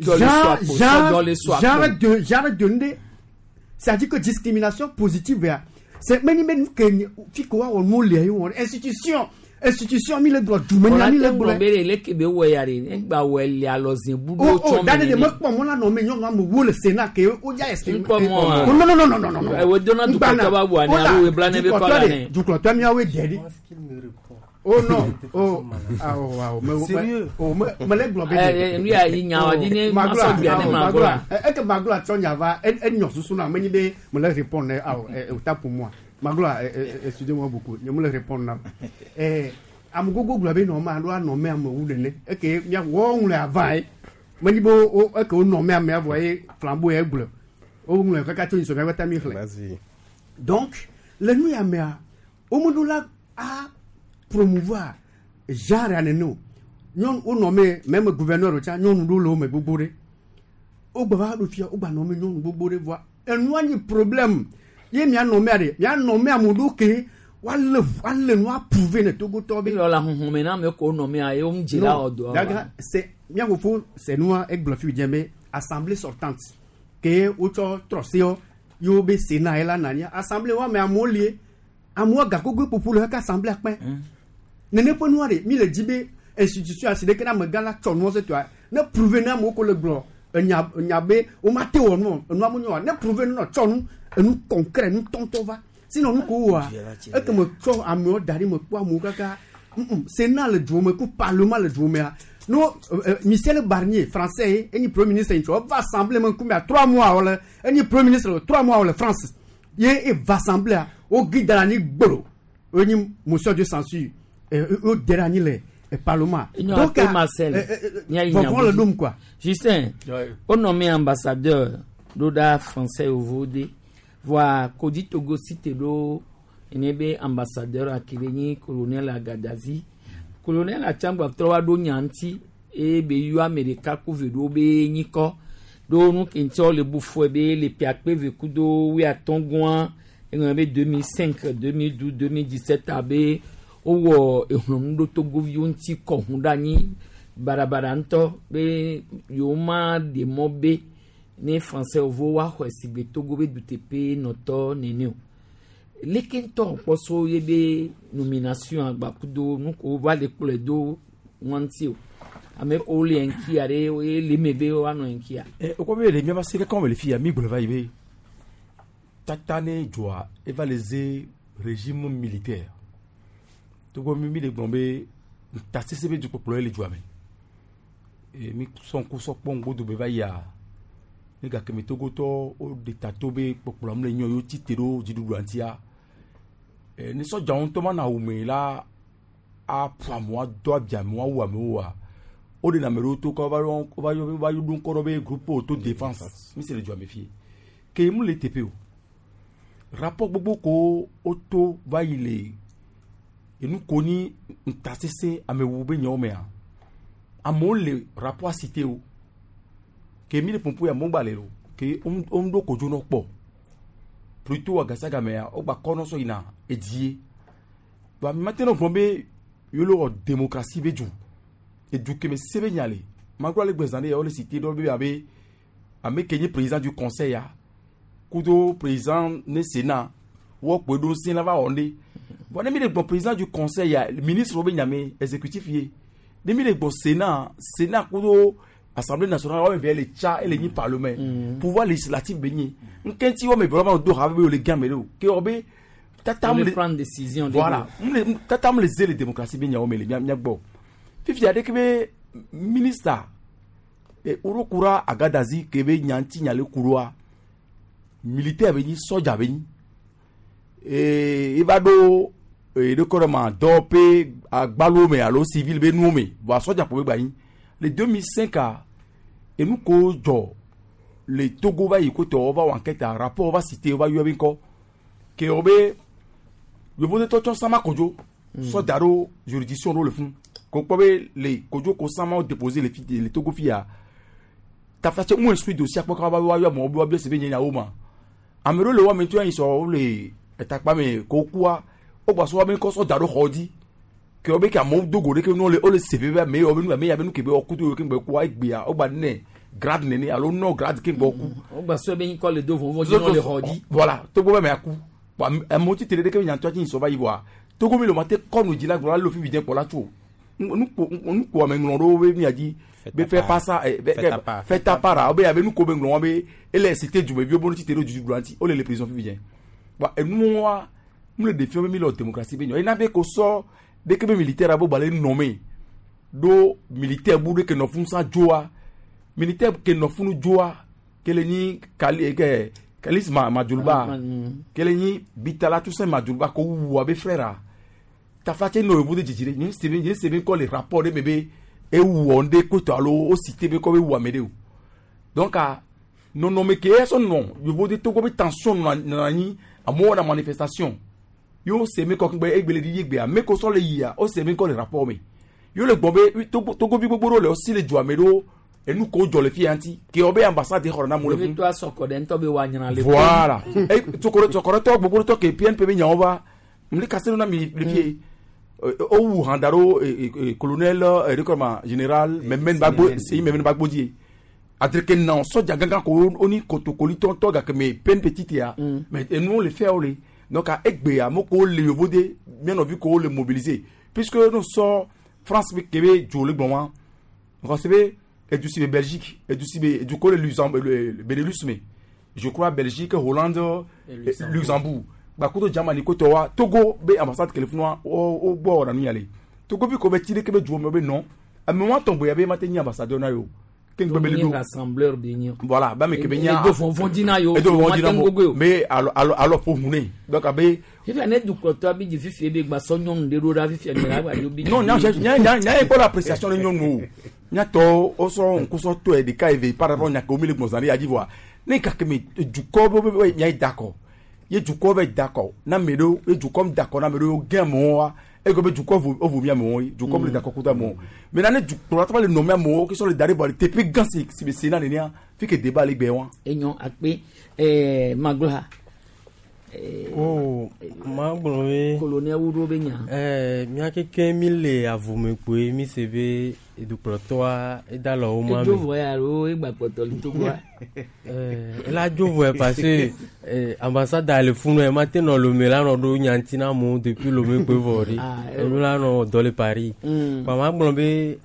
genre de nde ça dit que discrimination positive c'est meni que fiko wa on le yo institution mi le droit du meni le bolo le ke be wo yare ngba wo le alozin budo to dane de mo po mo la no me nyon mo wo le Sénat ke o ja estime non e wo dona du ko ba bo ani aru we blane be ko la ne du ko to mi awe dedi oh non wow me le globe mi ya nya wa di ne ma so bia ne ma gola e ke magla tonya va e nyon susu na meni be me le répondre autant pour moi Magloire, excusez-moi beaucoup. Je me le répondre là. Am gogo globe no ma do no me am wu de ne. E ke ya wo nle avant. Mani bo o e ke o no me am avoyer flambeau e glo. O nle ka ka to so ka ta mi fle. Donc, le nuit à mea o mudu la a promouvoir genre aneno. Nyon o no me même gouverneur o cha nyon do lo me gbogbore. O gba do fia o gba no me nyon gbogbore voix. Enwani problème. Ye mi anome amudu ke wale no approuver ne togo tobi la honhome na me ko no me ayo mjira odo daga c'est mi angofo c'est noa ek blofi djembe assemblée sortante ke oto troseo yo be Sénat ela nania assemblée wa me amolie amwa gagogo popule ka assemblée akpe nene po noire mi le dibe institution aside ke na me gala tonwo se toi na prouver na mo ko le blo nyabe o mate wo no amunyo na prouver no tonu nous concret nous tontova sinon nous quoi et que me tro amio dari me kwa mu kaka Sénat le djoume ku parlement le djoume no Michel Barnier français et ni premier ministre va assembler mon combien 3 mois wala ni premier ministre 3 mois wala France et va assembler au guide de la ni bolo ni motion de censure au dernier le parlement donc Marcel bon le nom quoi Justin on nommé ambassadeur d'Oda français au Vodé voir Kodi Togo cité do enebe ambassadeur akileni colonel Gaddafi colonel a chambre trois do nyanti e be yu america ko vedo be nyiko do nu kincho le bufo be le piakpe ve kudo wi atongoan en 2005 2012 2017 abe owo ehunndo Togo yonti ko hundani barabaranto be yoma de mobe ne français ovo wa hwesibe Togo be dutepe noto nenio lekento poso yebe nomination agbakudo nuko vale kule do wanti ame ko le enki are le mebe wa no enki a ko be le miaba sike comme les filles ami bouleva ibe tatane joa évaliser régime militaire Togo mi de bombe tasisebe du peuple le joa me e mi son ko so pongo do be va ya ni ga kemi Togo to o dictatobe peuple am le nyo yo titero jidu antia ni so jawon to mana ume la a pamwa do bia mo wa mo o de na mero to ko ba yo dun ko be groupe auto défense mi se le jo me fie ke mu le TPO rapport gbogbo ko auto va ile enu koni ntasese amewu be nyo me a mo le rapport cité o ke mi le pompo ya mo gbalero ke do ko jono po plutôt agasaga me o ba kono so ina edie ba maintenant bombe yolo démocratie beju eduke me sebe nyale magro le gbezane ya o le cité do be abe ame kenye président du conseil ya kudo président ne sénat wo pe do sin la va onde bon mi le bon président du conseil ya ministre obe nyame exécutif ye de mi le bon sénat kudo Assemblée nationale on vient le tcha et le ni parlement pouvoir législatif béni nkenti o me vraiment do have le gamelo ke obe tatam le prendre décision voilà tatam les démocratie béni o me le nya gbo fifi ade ke be ministre e urokura agadazi ke be nyanti nyale kurua militaire béni soja béni e ibado e de koroma dope agbalo me alo civil be nu me ba soja po gba yin le 2005 et nous ko jo le Togo va yikoto va enquête rapport va citer va yo binko ke obe le vote to sama kojo so daro juridiction le fond ko pobe le kojo ko sama déposer les Togo fia ta fache un esprit dossier ko va yo mo bo be se be nya o ma amero le wa mentu yin so le etakpa me ko kwa o gba so wa binko so daro hodi ke obe ka mo dogo de ke no le o le CV ba me obe nu me ya be nu ke be okuto ke be kwa igbia o gba ne grade nene alo no grade ke boku o gba so be yin ko le do vont no le hodi voilà Togo ba me aku ba mo ti tele de ke nyan to tin so ba yiwa Togo mi lo mate ko no jila gbo la lo fi vidien pour la tu nu ko me nglo ro be mi aji be fait pas ça fait ta para obe ya be nu ko be nglo be ele cité du me vieux bon ti tele du duranti o le prison fi vidien ba e nu wa mu le défi mi lo démocratie be e na be ko so dès que les militaires ont été nommés, do militaire boudé que nous faisons joie, militaire que nous faisons joie, que les ni Kalis Madjulba, que les ni Bitala tout ça Madjulba ko ou abe frère. Ta faté no vous de dire ni c'est bien que les rapports de bébé et où on dé ko to alo au cité be ko ou amede. Donc non nommé que son nom, je vous de to ko tension na ni à moi la manifestation. Yo se me ko ngbe egbele di yegbe me ko so le yia o se me ko le rapport me yo le gbobe to go bi gbogbo le o si le juamedo enu ko jo le fi anti ke obe ambassade horona mo le fun to asoko den to be wanyana le voilà e to ko to gbogbo to ke PNP be nyan over mli kaselu na mi le fi o wu handaro colonel recrutement général Memen Bagbo c'est Memen Bagbo di adreke non so jaganga ko oni ko to kolito to ga ke me pen petite ya mais nous le faire ole. Donc à Ekbea, moko le yovode, bien envie qu'on le mobiliser. Puisque nous sommes France, Québec, Jolé, Blanc, vous recevez, et du Cibé Belgique, et du Cibé, du coup le Benelux, mais je crois Belgique, Hollande, Luxembourg. Bakuto Jamani Kotoa, Togo, be ambassade Californie, au bord de la nuit. Togo bi ko be tire ke be juo me be non. A me wa tombo ya be mate ni ambassadeur na yo. Ken be le do rassembleur de ni. Voilà, ba me ke be nya. Do fon dina yo. Mais alors pour mouné. Donc abe il y a net du côté bi di fifi be gba so nyon de ro da fifi ni la ba yo bi. Non, nya pas l'appréciation de nyon mo. Nya to o so on ko so to e de ka eve par rapport nya ko mi le mozari a divoire. Ne ka ke me du ko bo be nya d'accord. Ye du ko be d'accord. Na me do e du comme d'accord na me do gen mo et que du coup vous bien moi du coup le d'accord côté moi mais là du pour le nommer moi qui sont les derniers les TP gans si c'est là néa fait que débat les béwan et non akpe magla maglo colonel Ouro Benya mia que mille à vous me pouvez mi CV et du protoa et dans le moment je vois ro e gba poto le to quoi là je vois parce que ambassade dans le fond et maintenant le Milan do nyantina mo depuis le me peut voir et là non dans le Paris pas maglo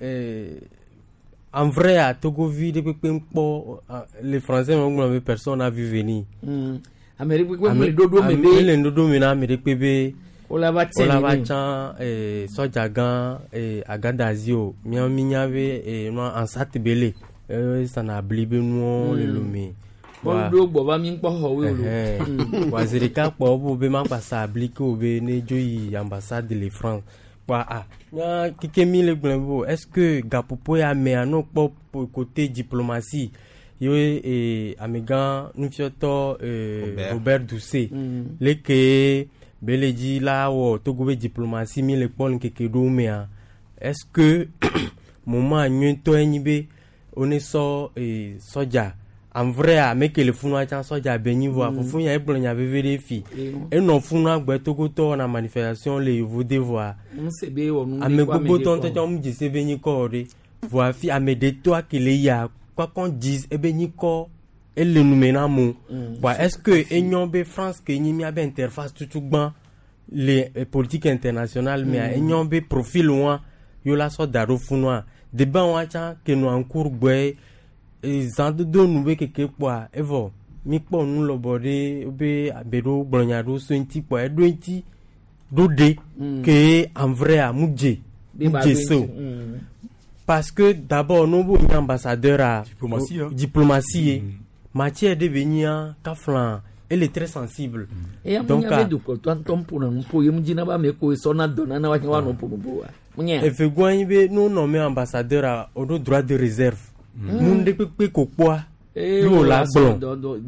en vrai à Togo vie depuis les Français maglo personne a vu venir Amérique le dodo mebe le dodo mina Amérique bébé Ola Olavacha Sojagan Agadazio minyave no ansat belé ça n'a blibé no le lumi do boba mi npo ho we lo wazirika po bo be ma passa abliquer obe ne joyi ambassade de France kwa na kikemi le glembo est-ce que gapopo ya me ano po côté diplomatie yo amigan nous fioto Robert Doucet le que Beleji là ou Togo diplomatie mi le pon keke do mea est-ce que moment nyento enyibe on est so soja en vrai à me que le funu a soja beni voir funu ya eblo nya vérifier et non funu agbe Togo to na manifestation le vous devoir on se be onu a me gogo ton te on dit c'est beni ko re voir fi a me de toi que le ya quoi qu'on dise e beni ko et le numena mo est-ce que enyombe France que nyimi a interface tout ban les politiques internationales mais enyombe profil loin yo la so daro funwa de ban wacha que nous en cours boy et zando do nous be keke kwa evo mi po nu lo bode be abero blonyado so nti po e do nti do de que en vrai a mudje so parce que d'abord nous bo ambassadeur à diplomatie matière de venir kaflan elle est très sensible donc do ko ton pour nous pour yimjina ba me ko so na dona na wa no pour bo e fe gwan be nous nommé ambassadeur à au droit de réserve monde pe ko poa yo la blon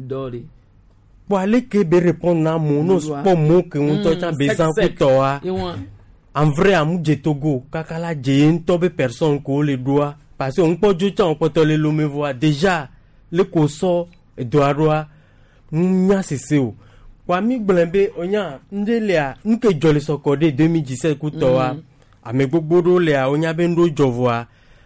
pour aller que be répondre na mo no sport mo que on to ta besan ko to en vrai à mudje Togo kakala je to be personne ko le doit parce que on peut jo on peut to le me voir déjà le koso Eduardo nya seseo kwa mi gbelembe onya ndelia nke jole sokode 2017 kutowa ame gbogboro le onya be ndo jovoa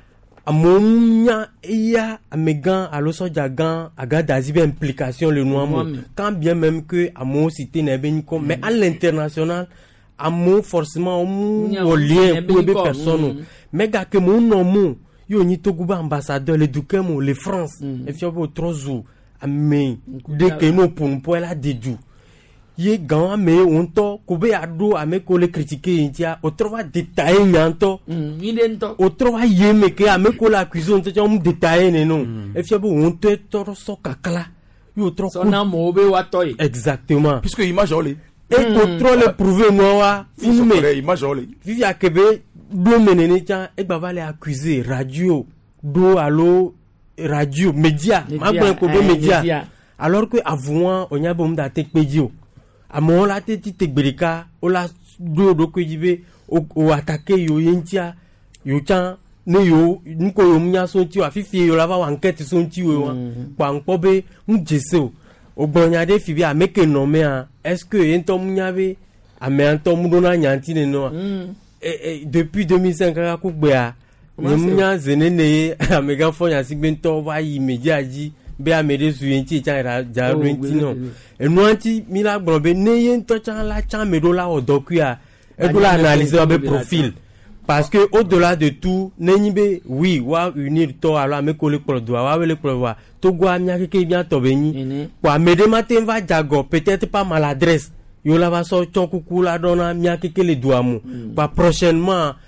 amonya iya amegan alo soja gan agadazi be implication le noamo quand bien même que amo cité na be niko mais à l'international amo forcément au lien pour be personne mais ga que mon nom yo ni Togo ambassadeur le dukemo le France et fiobo trozo mais dès que nous pour la dédou ye gan mais on to ko be ado ame ko le critiquer intia o trova détailler nyanto o trova yeme ke ame ko la cuisine to on détailler ne non et fiobo on te toro so kakala yo tro so na mo be wa toy exactement puisque image olé et contrôle prouver moi filmer image olé vivi akebe do menene tia e gba vale accuser radio do allo radio média magbo ko do média alors que avant on y a bom da tekpedio amon la te tekberika o la do ko jibe o attaquer yo yentia yo chan ne yo nko yo mnya so ti afifi yo la va enquête so ti wo pa npo be mjese o gbonya de fi bi ameke no me est-ce que ento mnya be ame ento mu do na nyanti ne no depuis 2005 ka ku gbe a Nyamnya zenene amega fonya sigbento va immédiat ji be amede suyenti cha ja rentino enuanti mila gbrobe neye nto cha la cha medola odokua edola analyser be profil parce que au-delà de tout nenyibe oui wa unir to alors me coller pour doit wa le prévoir to gwa mia ke bien to beni kwa mede matin va jago peut-être pas maladresse yo la va so chonkuku la dona mia ke le doamu pas prochainement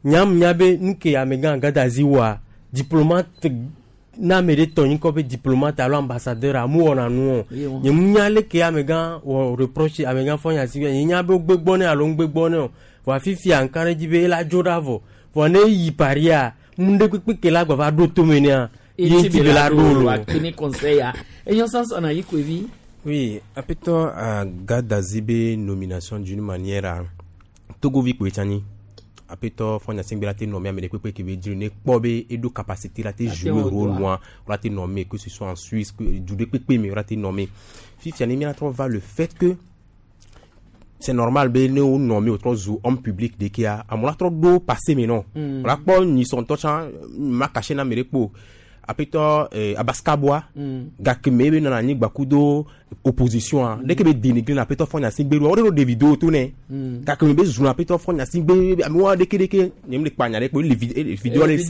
nyam nyabe nke amega ngadazi wa diplomate na mere toni ko be diplomate alo ambassadeur amu ona nu nyam nyale ke amega wo reproche amega fonya si nyabe gbegbone alo gbegbone wa fifi ankare jibe la jodavo wone yi paria munde kpekpe la gba va do to menia yi ti la do akini conseil et sens on a yikovi. Oui, apito a gadazibe nomination d'une manière Togo vi kwetani apito fonya singbela te nommé amene kpekpe ki be dire ne kpobe edo capacité la te jouer rôle loin la te nommé que ce soit en Suisse que du kpekpe mais la te nommé fifi ani mi na va le fait que c'est normal be ne o nommé autre homme public de qui a mon trop do passer mais non la po ni son tochan ma caché na merepo apito abaskabwa gakmebe na ni gbakudo opposition dès que be dénigrer na apito fonya singbelu o des vidéos tourner gakmebe zuna apito fonya singbelu amwa dès que nyem le panyare ko les vidéos les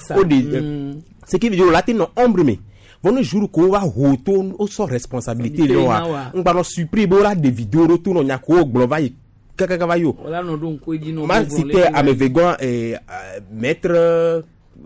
c'est que vidéo là non ombre mais bon jour ko wa hoto o so responsabilité lo wa ngba no supprimer la des vidéos retour nya ko glova kaka va yo wala no don ko di no ma cité à mes vegan maître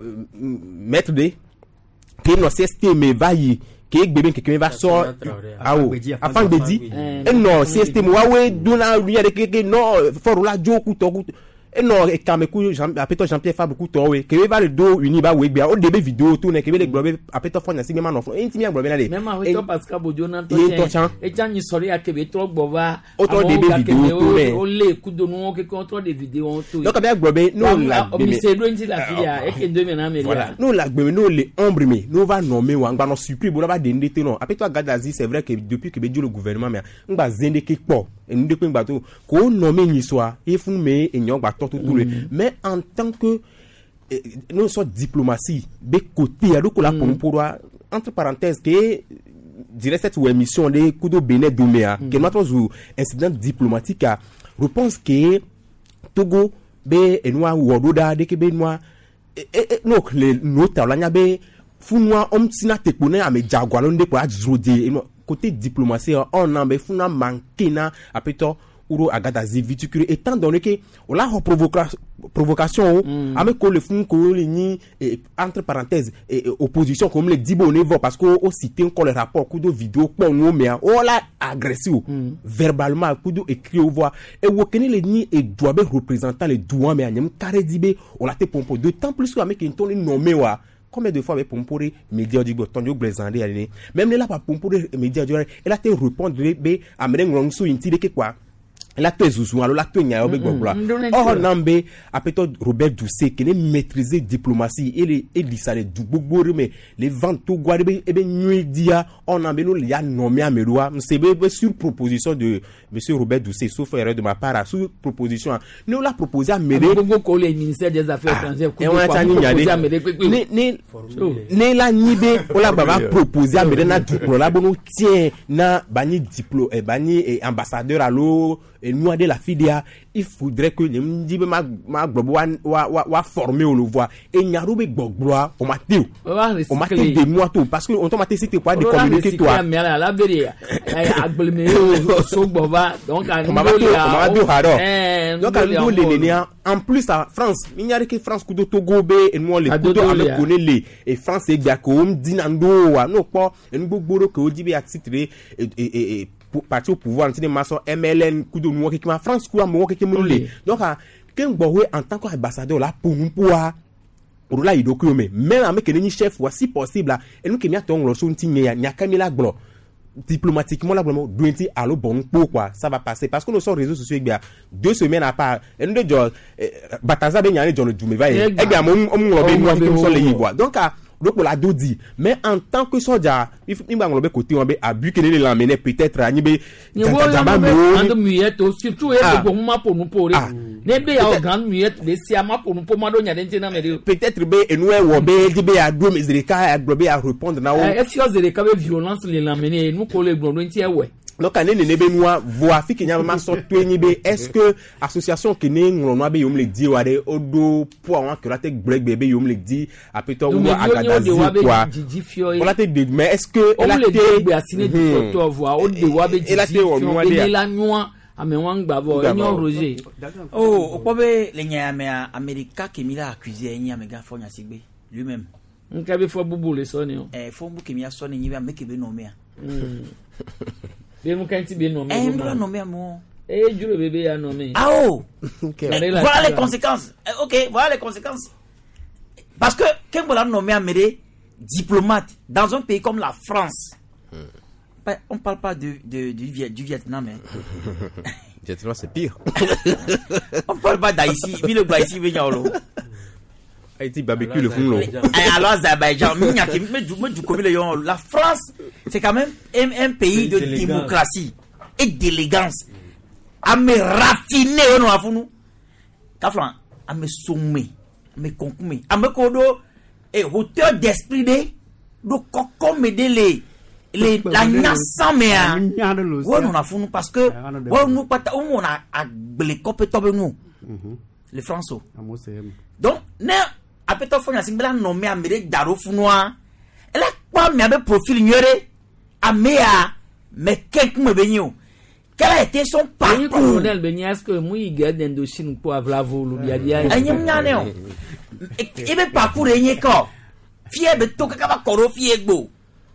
de que no CST me va y que bébé que va sort afin de dire non CST moi ouais dona lui que non for la joku to et non et quand me coup Jean-Pierre Fabre coup to que va le do uni ba we bia o début vidéo tout ne que le globe apeto fo na si même non intimi globe na le même avec Pascal Bodjona to et tant ni sori a que trop bova auto début vidéo tout ne o le coup de nous que contre des vidéos tout donc bien globe non la c'est loin de la filia et que demain na voilà non la globe non les ombre mais nous va nommer ou ngba no supprimer bo ba dende te non apeto Gadazi c'est vrai que depuis que be le gouvernement mais ngba zende ke po et nous depuis ngba to ko nommer ni soit il faut mais enyo ngba tout mais en tant que nous sommes diplomatie de côté à donc la pour entre parenthèses que dirait cette émission de Kudo Benet Domea que notre incident diplomatique je pense que Togo be enwa wododa de ke be noa no le nota la nyabe funwa omtina tekone ame jagwalo nde ko ajrode côté diplomatie on en be funa manquer na apeto Uro Agadazi viticule étant donné que on a provocation avec le fond que ni entre parenthèses opposition comme le dit bon niveau parce que au cité encore le rapport coup de vidéo pour nous mais on l'a agressé verbalement coup de écrit au voix et où connaît les ni et doit be représentant les douans mais anyam carré dibé on l'a té pompo de temps plus avec un ton nommé wa combien de fois avec pomporé média du boton yo blesandé aller même là pas pomporé média du elle a té répondre be amener ngronso intide que quoi la tezuzu alors la tonya obe gbogbo oh nambe apeto Robert Doucet qui maîtriser diplomatie et lisale du gbogbo mais les ventes to guaribe ebe nuidia on nambe no ya nommé ameloa c'est sur proposition de monsieur Robert Doucet sauf erreur de ma part sur proposition nous l'a proposé à Méré gbogbo ko le ministère des affaires étrangères ne la nibe on la baba proposer à Méré na diplôme la bono tient na bani diplôme et bani ambassadeur allo et nous de la FIDEA il faudrait que les m'dibe ma globo wa former au le voir et nyarobe gbogboa au matin des mois tout parce que on t'a maté c'était quoi de communiquer toi mais la vérité agbleme so gbova donc en plus à France il n'y a que France kudo Togo be et moi les kudo avec connaît les et France et Gakom dinando no pas et nous gboro que odibe à titre et parti au pouvoir antine maçon MLN kudo nous qui ma France quoi mo qui me le donc quand bowe en tant qu'ambassadeur là pour nous pouvoir là il doit mais même avec les chef voici possible là et nous qui n'y a ton lo sonti nya Camila glo diplomatiquement là vraiment doit allo bon pourquoi ça va passer parce que nos réseaux sociaux bien 2 semaines à part et nous de bataza be nyane John Djoume va et bien on robe nous qui sont les yiwa donc donc la dodi mais en tant que soldat il va nglobe côté on be abus que les l'amener peut-être à nibe jamba mo surtout et bon ma pour nous pour ne be ya grande muette de siama pour nous pour ma donya denti na me peut-être be enu e wo be dibe ya do misérika ya globe à répondre na o est-ce que vous avez des violence les l'amener nous pour les blonds denti ouais donc année ne be noa voix fi kenya ma so to nibe est-ce que association que ne nglono be yom le di wade odo pour on que la te break bébé yom le di apeto ou Agadazi quoi on la te mais est-ce que elle a été voix on de wa be di la noa ame wang babo enyo Roger oh okobe le nya me America qui m'a accusé nya me ga fonya sigbe lui-même nkabe fo bubu le soni fo bu qui m'a sonné ni me ke be no me be mu kanti be no me no me mo juro bébé ya no me ah oh voilà les conséquences OK voilà les conséquences parce que Kembola nommé Amédée diplomate dans un pays comme la France. On parle pas du Vietnam. Vietnam, c'est pire. On parle pas d'Haïti. Mais le Haïti, Haïti, barbecue, le fond. Alors, Azerbaïdjan, la France, c'est quand même un pays de démocratie et d'élégance. À me raffiner, on a foutu. Kaflan, à me sommer, à me concoumer, à me kodo, et hauteur d'esprit de coco me délai. La nyasa mea on a funu parce que nous pas on a les compétents nous les français donc ne apeta fanya singla nommé Amérique daro funwa elle a pas me avec profil ignoré amea mais quelqu'un me benyo quel a été son parcours colonel Benias que moi garde d'Indochine pour avoir volu dia dia anyam nyane e be parcours enye ko fie be to kaka ba koro fie gbo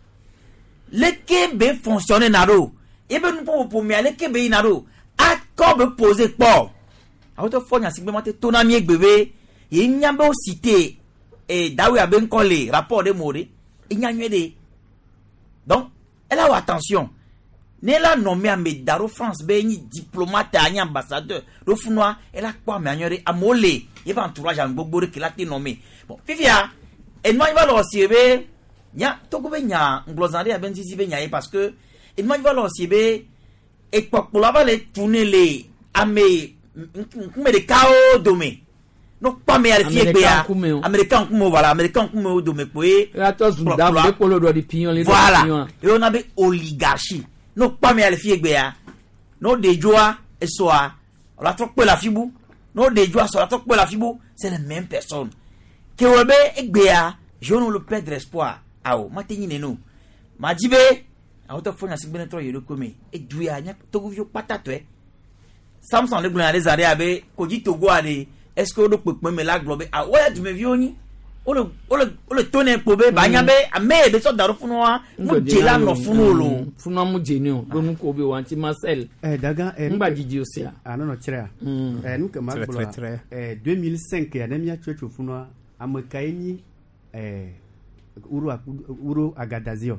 le kebe fonctionner naro ebe nous pour me le kebe naro a comme poser port auto fonya sigbe mate tonami egbebe ye nyambe o cité et dawe aben collé rapport de mori e nyanwede donc elle a attention ne la nommé à Medaro France be ni diplomate a ambassadeur do funwa elle a quoi me anyore amole e ba entourage en gbogbore ki la te nommé bon fifia et moi il va le siebe nya toko be nya nglozande aben sisi be nya parce que et moi il va le siebe et quoi pour la le tourner les amé me de cao domé non pas me al fie be américain kumo voilà américain kumo domé poé ratos d'abord pour le droit de pignon les voilà et on avait oligarchie non pas me al fie be non de joie et soa on la trop la fibu non de joie sur la trop la fibu c'est les mêmes personnes que webe egbea je ne le perdre espoir awo matenyi nenu majibe auto fona sigbene tro yero komi e duya nya togo vio patato Samson le glan les arrêts abe koji togo ale est-ce que o do pepe me la globe a o ya du me vioni o le toné pobe ba nya be ame be so daro funwa mo jela no funolo funwa mo jenio do nu ko be wanti Marcel daga ngba jiji osia no tira nu ke magbola 2005 ya nemia checho funwa amakaini uro agadazio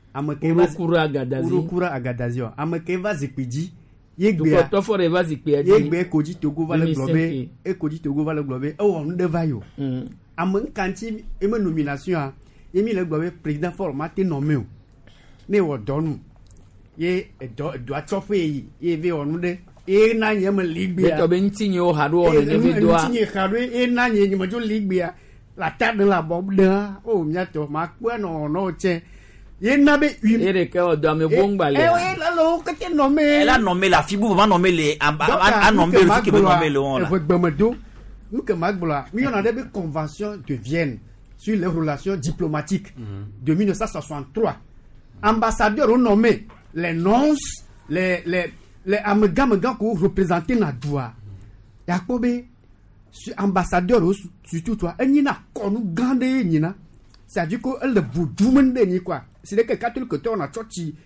kura agadazio amekeva zikpiji yegbe to fore vazikpe yegbe koji togo vale globe e koji togo vale globe o on de vayo amen kanti e me nomination yemi le globe président format nommé ne wo donu ye do atofe ye ve onu de e na nyem ligbe to be ntinye o hado o ne be do a ntinye hado e na nyem mo jo ligbe la table de la bombe oh miato ma kwa no che yenabe ere ke o do me bomba le la lo que te nommé elle a nommé la fibu va nommer les a nommé le qui veut nommer le on là gbemedo nous que magbola mi on a des convention de Vienne sur les relations diplomatiques de 1963 ambassadeurs ont nommé les nonces les amgam ko représenter na doa yakobe ambassadeur surtout toi enina konu gande enina ça dit que elle voudoumen de ni quoi c'est que catholique to na chochi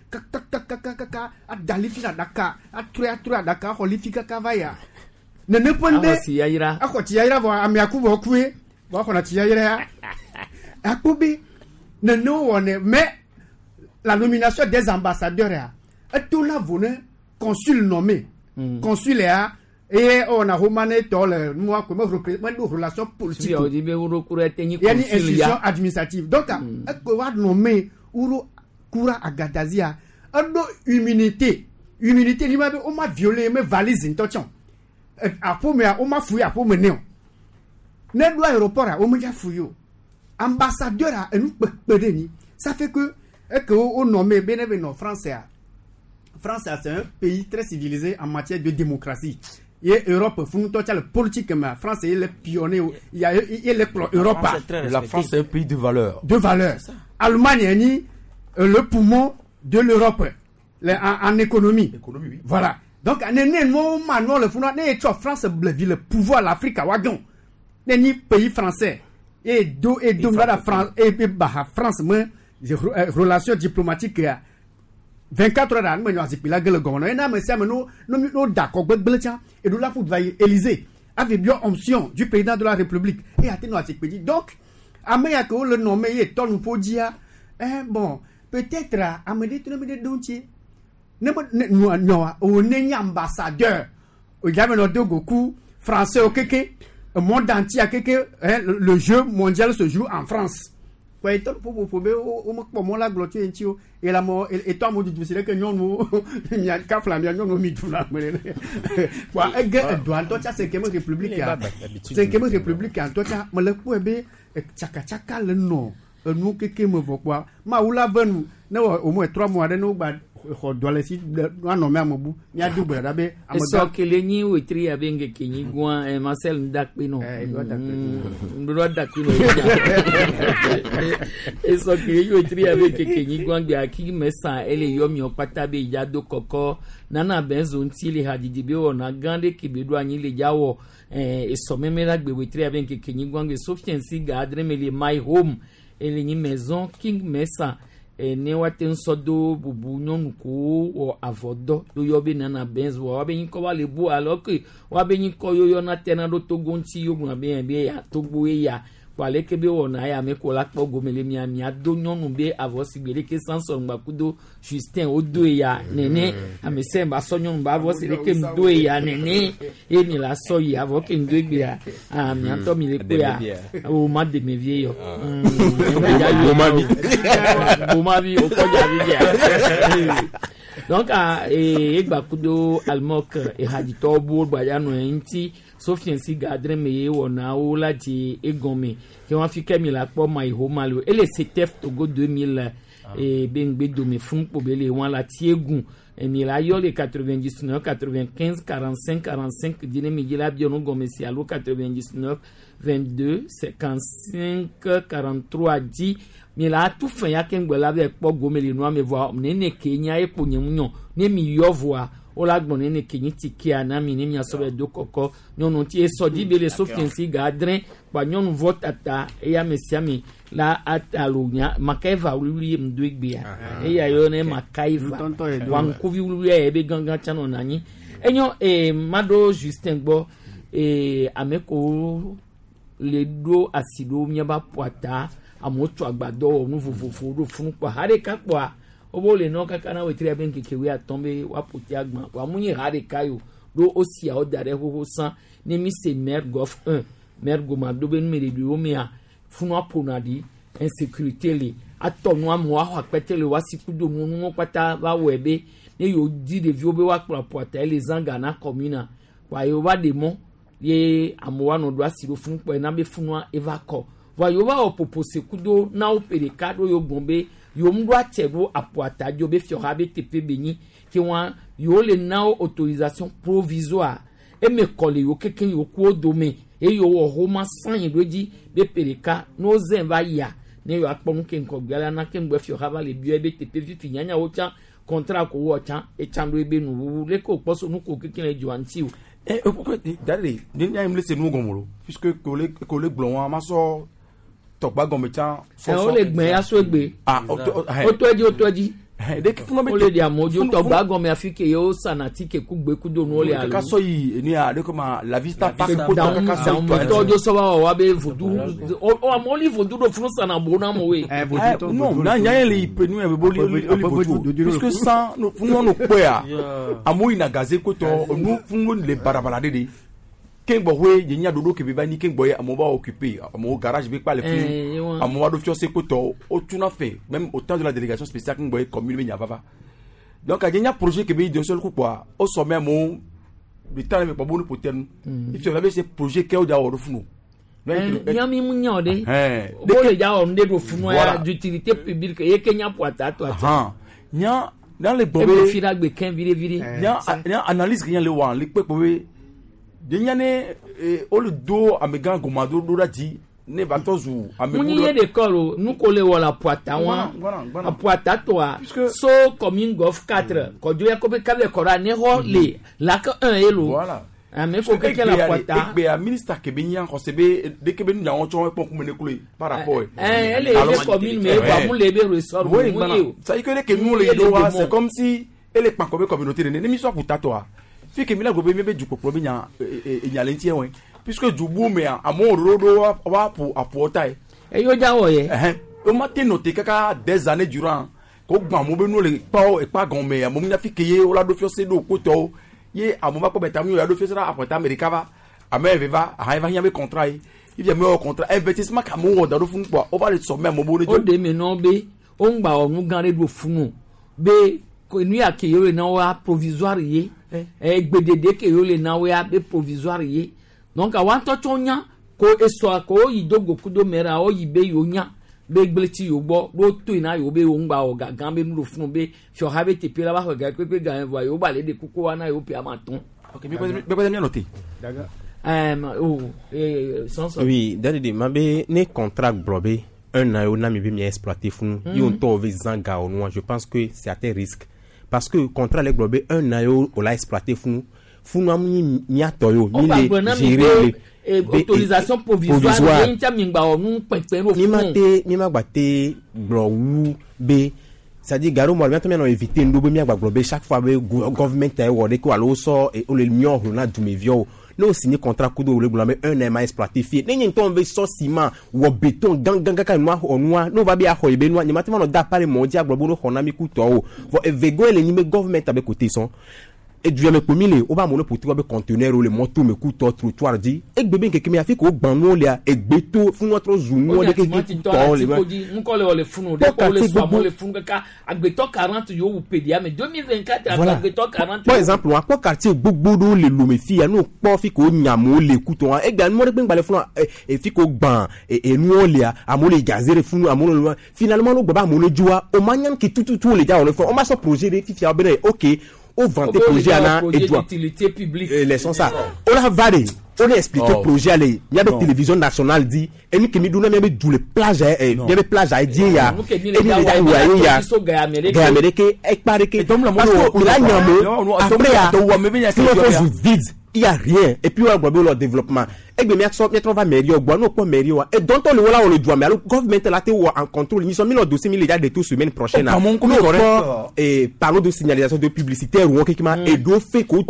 kaka a dalifina daka a trois daka holifika kavaya ne ponde akoti yaira vo amiakubo kuwe vo kona ti yaira akobe ne no one mais la nomination des ambassadeurs et tout la vone consul nommé consul et on a romané dans le moi comme représente de relations politiques yani institution administrative donc ko wa nommé uro kura agadazia ando immunité ni ma be o ma violer me valise intention apo me o ma fouiller apo me ne ne do aéroport o me ja fouiller ambassadeur a nous pede ni ça fait que on nommé beneveno français c'est un pays très civilisé en matière de démocratie. Et Europe, la politique, France est le pionnier, il y a le Europe. La France est un pays de valeur. De valeur. Allemagne est le poumon de l'Europe en économie. Oui. Voilà. donc nene no manuel le funa ne cho France le pouvoir l'Afrique wagon ni pays français et do la France et France mais relations diplomatiques 24 heures an menyo azipila gele gono na me se no d'accord gbelecha et do la pour va Élysée avec bien option du président de la République et ateno azipedi donc ameya que le nommer est ton pour dire bon peut-être amedi tu me dontier non on est ambassadeur au Gabon de Goku français au keke le monde entier le jeu mondial se joue en France. Kwa ito pour mo la glotie entio et la mo et toi mo du c'est que non mi a ka flamia non mi tout la kwa doit to cha c'est que république c'est que république en to cha mo le ku ebe chaka le no nous que me quoi ma ou la venu na au moins 3 mois de no ba doit si non mais amobu mi a double dabe so que le ni o tri abenge kenyi gwan Marcel Ndakpino ndo Ndakpino so que yo tri abenge kenyi gwan bi aki mesa ele yomi opata be jado koko nana benzo ntili hadidi be ona gande kibedu anyi le jawo so memela gbe we tri abenge kenyi gwan be Sofiensi Gadre mele my home ele ni maison King Mesa ne waten sodo bubu nyonu ko o avodo do yobe nana benzo wa be yin ko wa le bu alors que wa be yin ko yo na tena do togo nti yo mu be ya togo ya wale kebe wona ya me ko la po gomele mi ado nyonu be avosi gbele ke sanso ngba kudo Justin odo ya nene amese ba so nyonu ba avosi le ke ndo ya nene e mi la so ya avo ke ndo egbe ya mi anto mi le ko ya o ma de me vie yo bo ma vi o ko ja vi ya donc egba kudo almok e hadito bo gba ya no enti Sofiensi Gadre meye wona o la di egome ke won fi kemi la po my home malo ele CTF Togo 2000 bengbe do me fun po bele won la ti egun mi la yo le 99 95 45 45 dine mi la bi no gome si alo 99 22 55 43 10 mi la tout fin ya ken gbela be po gome le no me voir ne Kenya e po nyamunyo ne mi yo voir o la gbon ne kenyi tiki ana mi ni mi asobe do koko nyonu ti e so di bele Sofiensi Gadre pa nyonu votata e ya mesiami la atalunya makaiva ululi mdu igbia e ya yo ne makaiva wankuvi ululi e be gangan chano nani enyo mado Justin gbo ameko le do asido miaba poata amoto agbado onu fofofo do fun pa hare ka pa obo le no kakana we tri aben kekewe atombe wa poti agba wa munyi hare kayo do osia o dare ho san ne mi se mer gof 1 mer goma do ben mere bi o mia funu aponadi insécurité le atonu amu wa petele wa sikudo mu nu pata wa webe ne yo di de vio be wa pota les angana commune wa yo wa demo ye amuwa no do asiro funu po na be funu evako wa yo wa opopose kudo na o pereka do yo gombe yo mdo atebo apoata jo be fiora be tepe beni ki wan yo le na autorisation provisoire e me kole yo keken yo ku odome e yo wo homa san yin doji be pereka no zen va ya ne yo akpon ken ko gbala na ken gbe fiora va le bio be tepe fifi nyanya o chan contrat ko wo chan e chan do ebe nu le ko poso nu ko keken le jo anti o dale ni ya imle se nu gomoro puisque kole glon ma so tokba gometan o le gbon ya so egbe o toji de ke funo be o le di amojo tokba gome afike yo sanatike kugbe kudo no le ka so yi ni a de koma la vista park ko ka so tojo so wa be vodu o amoli vodu do funu sana bona mo we non na nya le penu e boli vodu puisque sans no funo no poya amoyi na gaze ko to nu funo le barabara de kengbo we yenya dodo ke beba ni kengbo ye amoba occupé amo garage be pa le fini amoba do fiose ko to o tuna fait même au temps de la délégation spéciale kengbo ye commune be nyavava donc a yenya projet ke be de seul ko quoi au sommet mo le temps me pa bonu poten il faut avait ce projet ke o da o funu nyami munya de bo le ja o nde do funu ya d'utilité publique ye kenya poata to ati nya dans les bombes fira gbe ken vire nya analyse rien le wan le pe pe de nyane o le do amegan gomado do dati ne batozu muni ye de koro nous coller wala poata wa a poata toi so commune golf 4 ko joya ko be kale ko ra ne ho le la ka 1 elo voilà mais faut que la poata be a ministre ke be nyan ko se be de ke be nyan on chon ko mene kule par rapport elle est commune mais va mu le be ressort oui ça y que nous les doa c'est comme si elle est pas comme communauté ne mi so puta toi fi ke mi la go be du ko be nyan nya le tie won puisque du boom ya amon rodo wa pour apporter e yo jawo ye o ma te noter kaka des années durant ko gban mo be no le pa gon me mo mi na fi keye o la do fi se do ko to ye amoma ko betamu ya do fi sera apporter america va amé va ha va nya be contrat il vient me contrat investissement ka mo da do fun po o ba le so me mo bo le o de me no be o ngba o mu gan re do funu be ko nu ya ke yo le na wa provisoire ye gbedede ke yo le na wa be provisoire ye donc a wan to chonya ko eso ko yidogo kudo mera o yibe yonya be gbleti yobo ro to ina yo be ngba o gagan be nu funu be fio ha be tepe la ba ga pepe ga envoyer yo ba le de kuko wana yo pe amaton OK be bien noter oui dadi mabe ne contrat globé un an na mi be mi exploiter funu yo to ve zanga o je pense que c'est à tes risques parce que contrat le globé un an o la exploiter funu amni mi atoyo mi le gérer autorisation provisoire mingba onu pepe no mi ma gbate blowu be c'est-à-dire garo mo bientôt non éviter ndo mi agba globé chaque fois be government e wo de ko alo so e o le mion na dumevio no signé contrat kudo le globé un an ma exploiter fi ne nyin ton ve so ciment wo béton ganga ka noa onwa no va bi a ho ebe noa ni matima no da pare mo dia globé no hona mi kuto o vo evego le ni me government abe côté son et du me pomile o ba mo no pour be conteneur o le moto me couteau trottoir di e gbebe nke kemi afiko o gban no le a egbeto fun notre zunu o de ke to le mu ko le funu de ko le so mo le funu ka agbeto 40 yo ou pedia mais 2024 agbeto 40 par exemple wa quartier gbogbo do le lo me fi anu po fi ko nyamo le couteau e gba mo de gba le funu e fi ko gban e nu o le a mo le gazere funu amono finalement no gba mo le juwa o manyan ki tout le ja o le fo o ma so projet de fi fi abere OK au vente projet à et droit les sont ça on a varé on a expliqué projet il y a des télévisions nationales dit et ni que mi donna même du les plages il y avait plage à dire ya et ni les ya Amérique et paraît que il a nyamo après ya vide il y a rien et puis on va le développement et bien mettre va mairie au bois non pas mairie et donc on le voilà on le doit mais le gouvernement là en contrôle ils sont mis le dossier milliards de tout semaine prochaine et parlons de signalisation de publicité ou quelque chose et do fait ko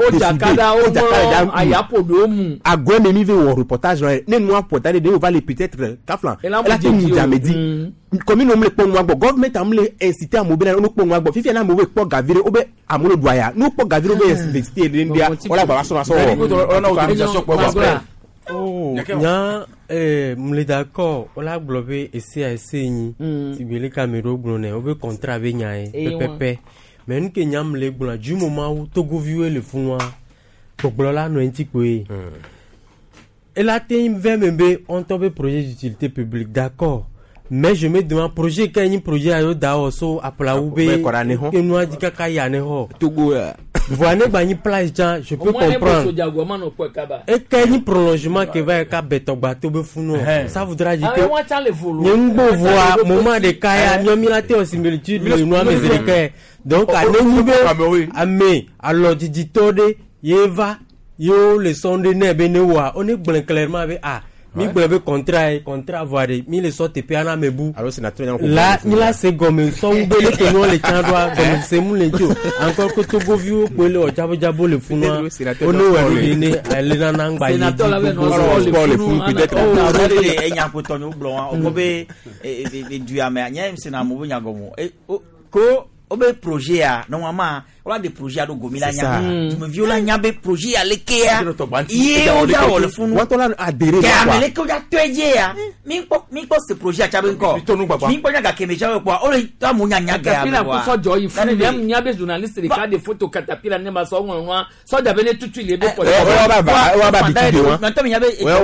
a gwen mi ve au reportage ne moi portale de va les peut-être kaflan elle a dit jamais dit comme nous me pon moi gouvernement am le inciter à mobile no pon moi fifi na mo we po gavire obe amulo doya no po gavire obe investir de ndia ola ba so on a autorisation pour oh nya m'le d'accord ola globé et CAC ni ti bele caméra glone obe contrat be nya pepe mais nous que nya m'le glona du moment où Togo vieux le fun pour glola no enti ko et la tem VMB on tombe projet d'utilité publique d'accord mais je me demande projet quand un projet ayo dao so apla ube que nous a dit kaka ya ne ho Togo voilà bani plage jan je peux comprendre et quand un prolongement que va ka betogba to be funu ça voudra dire que nyembo voix moment de kaya nyomilate o similitude le noir miséricaire donc à niveau amé alors dit tode yeva yo le son de nebe ne wa on est blanc clairement avec mi breve contrat voire mi le sorte pe ana mebu alors c'est naturel là ni la c'est gomme son bele que nous les chandwa comme c'est mon lenjo encore que Togo vieux pour le jabo le funu on est né elle na nangba yi le funu peut-être enya potonyo blo on be du amanya c'est na mo nya gomo ko obe projet a normalement on a des projets à gomila nya tu me viola nya be projet à lekea ye o ja o le funu what on a adhéré ya me leke o ja toje ya mi ko ce projet a chabe nko mi ko nya ga keme chabe kwa o le ta mo nya ga ya ko so joy funu dem nya be journaliste de ka de photo katapila ne ma so won so da be ne tutu le be ko wa ba bitide wa na to mi nya be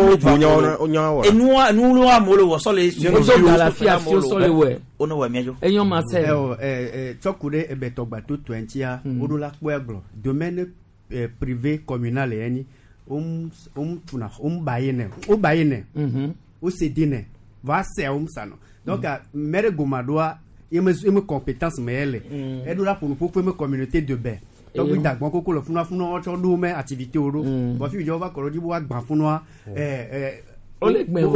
enu lo amolo wo so le so da la fia so le we ono wa miajo enyo ma se chokude ebetogba to 20 ya odola kweglo domaine privé communal yani bayene au cdn va ser ça non donc mere gomadoa il me compétence mais elle doit pour une communauté de bain donc oui d'accord ko le funa autre do mais activité oro bo fi jo va ko di bo agban funa o le gbin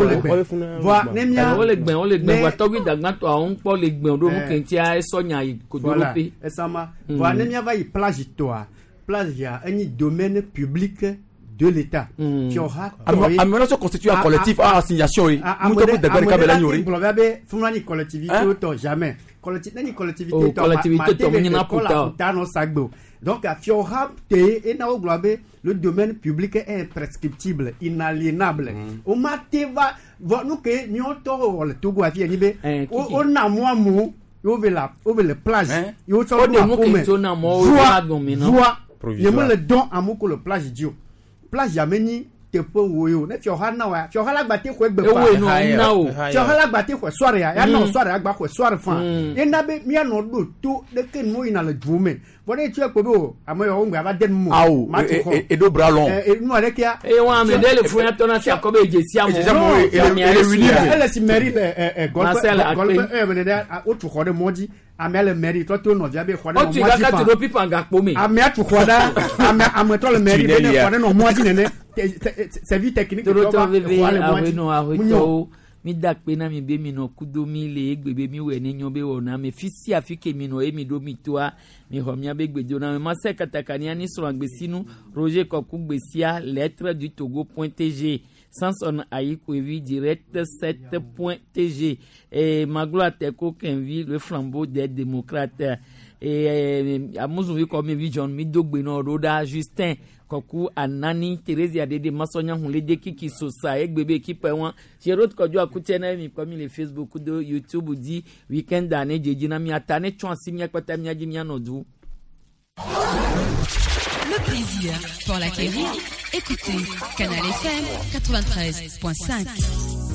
wa to gbe dagba to awon po le gbin do mu ken ti a sonya ko do pe esama wa nemia va y plage to plage ya un domaine public de l'État qui aura alors se constitue un collectif à assignation muto de kabela nyori proverbe funa ni collectivité to jamais collectivité to na puta no sagbo donc qui aura et na oglobe le domaine public est imprescriptible inaliénable o mateva nous que ni on to le togo afia ni be o na moamu over le plage yo to na mo il me le don amoko le plage dio plage yameni te po woyo ne fioha na wa fioha la gbate ko egbe fa fioha la gbate ko soare ya no soare agba ko soare fa ina be mi no do to de ken mo ina le djume bone tu ko be amoyo ngba ba den mo e do bralon no re kia wa me de le fun ya to na sia ko be jesi amo elle si mérite golf me de o tu ko de moji amele meri to to no via be ko de moji o ti ga ka ti do pipa nga po me ame atu ko da ame to le meri be de ko de no moji nene service technique to mi dakpe na mi be mi no kudo mi le egbebe mi we ni nyobe wona me fisi afike mi no emi do mi toa mi ho mi abegbejo na me mase katakania ni so agbesinu Roger Koku gbesia lettre du Togo.tg sans on aïko evi direct 7.tg et magloire teko kenvi le flambeau des démocrates et amuzu comme vision mi dogbe no roda Justin Koku Anani Thérèse Adede Masonya Hunlede Kiki Sosa Egbebe Kipe won Jerot Kojo akutena mi comme les Facebook de YouTube dit weekend ane jejina mi atane chwansi mi akpata mi aji mi anodu. Le plaisir pour l'acquérir, écoutez Canal FM 93.5.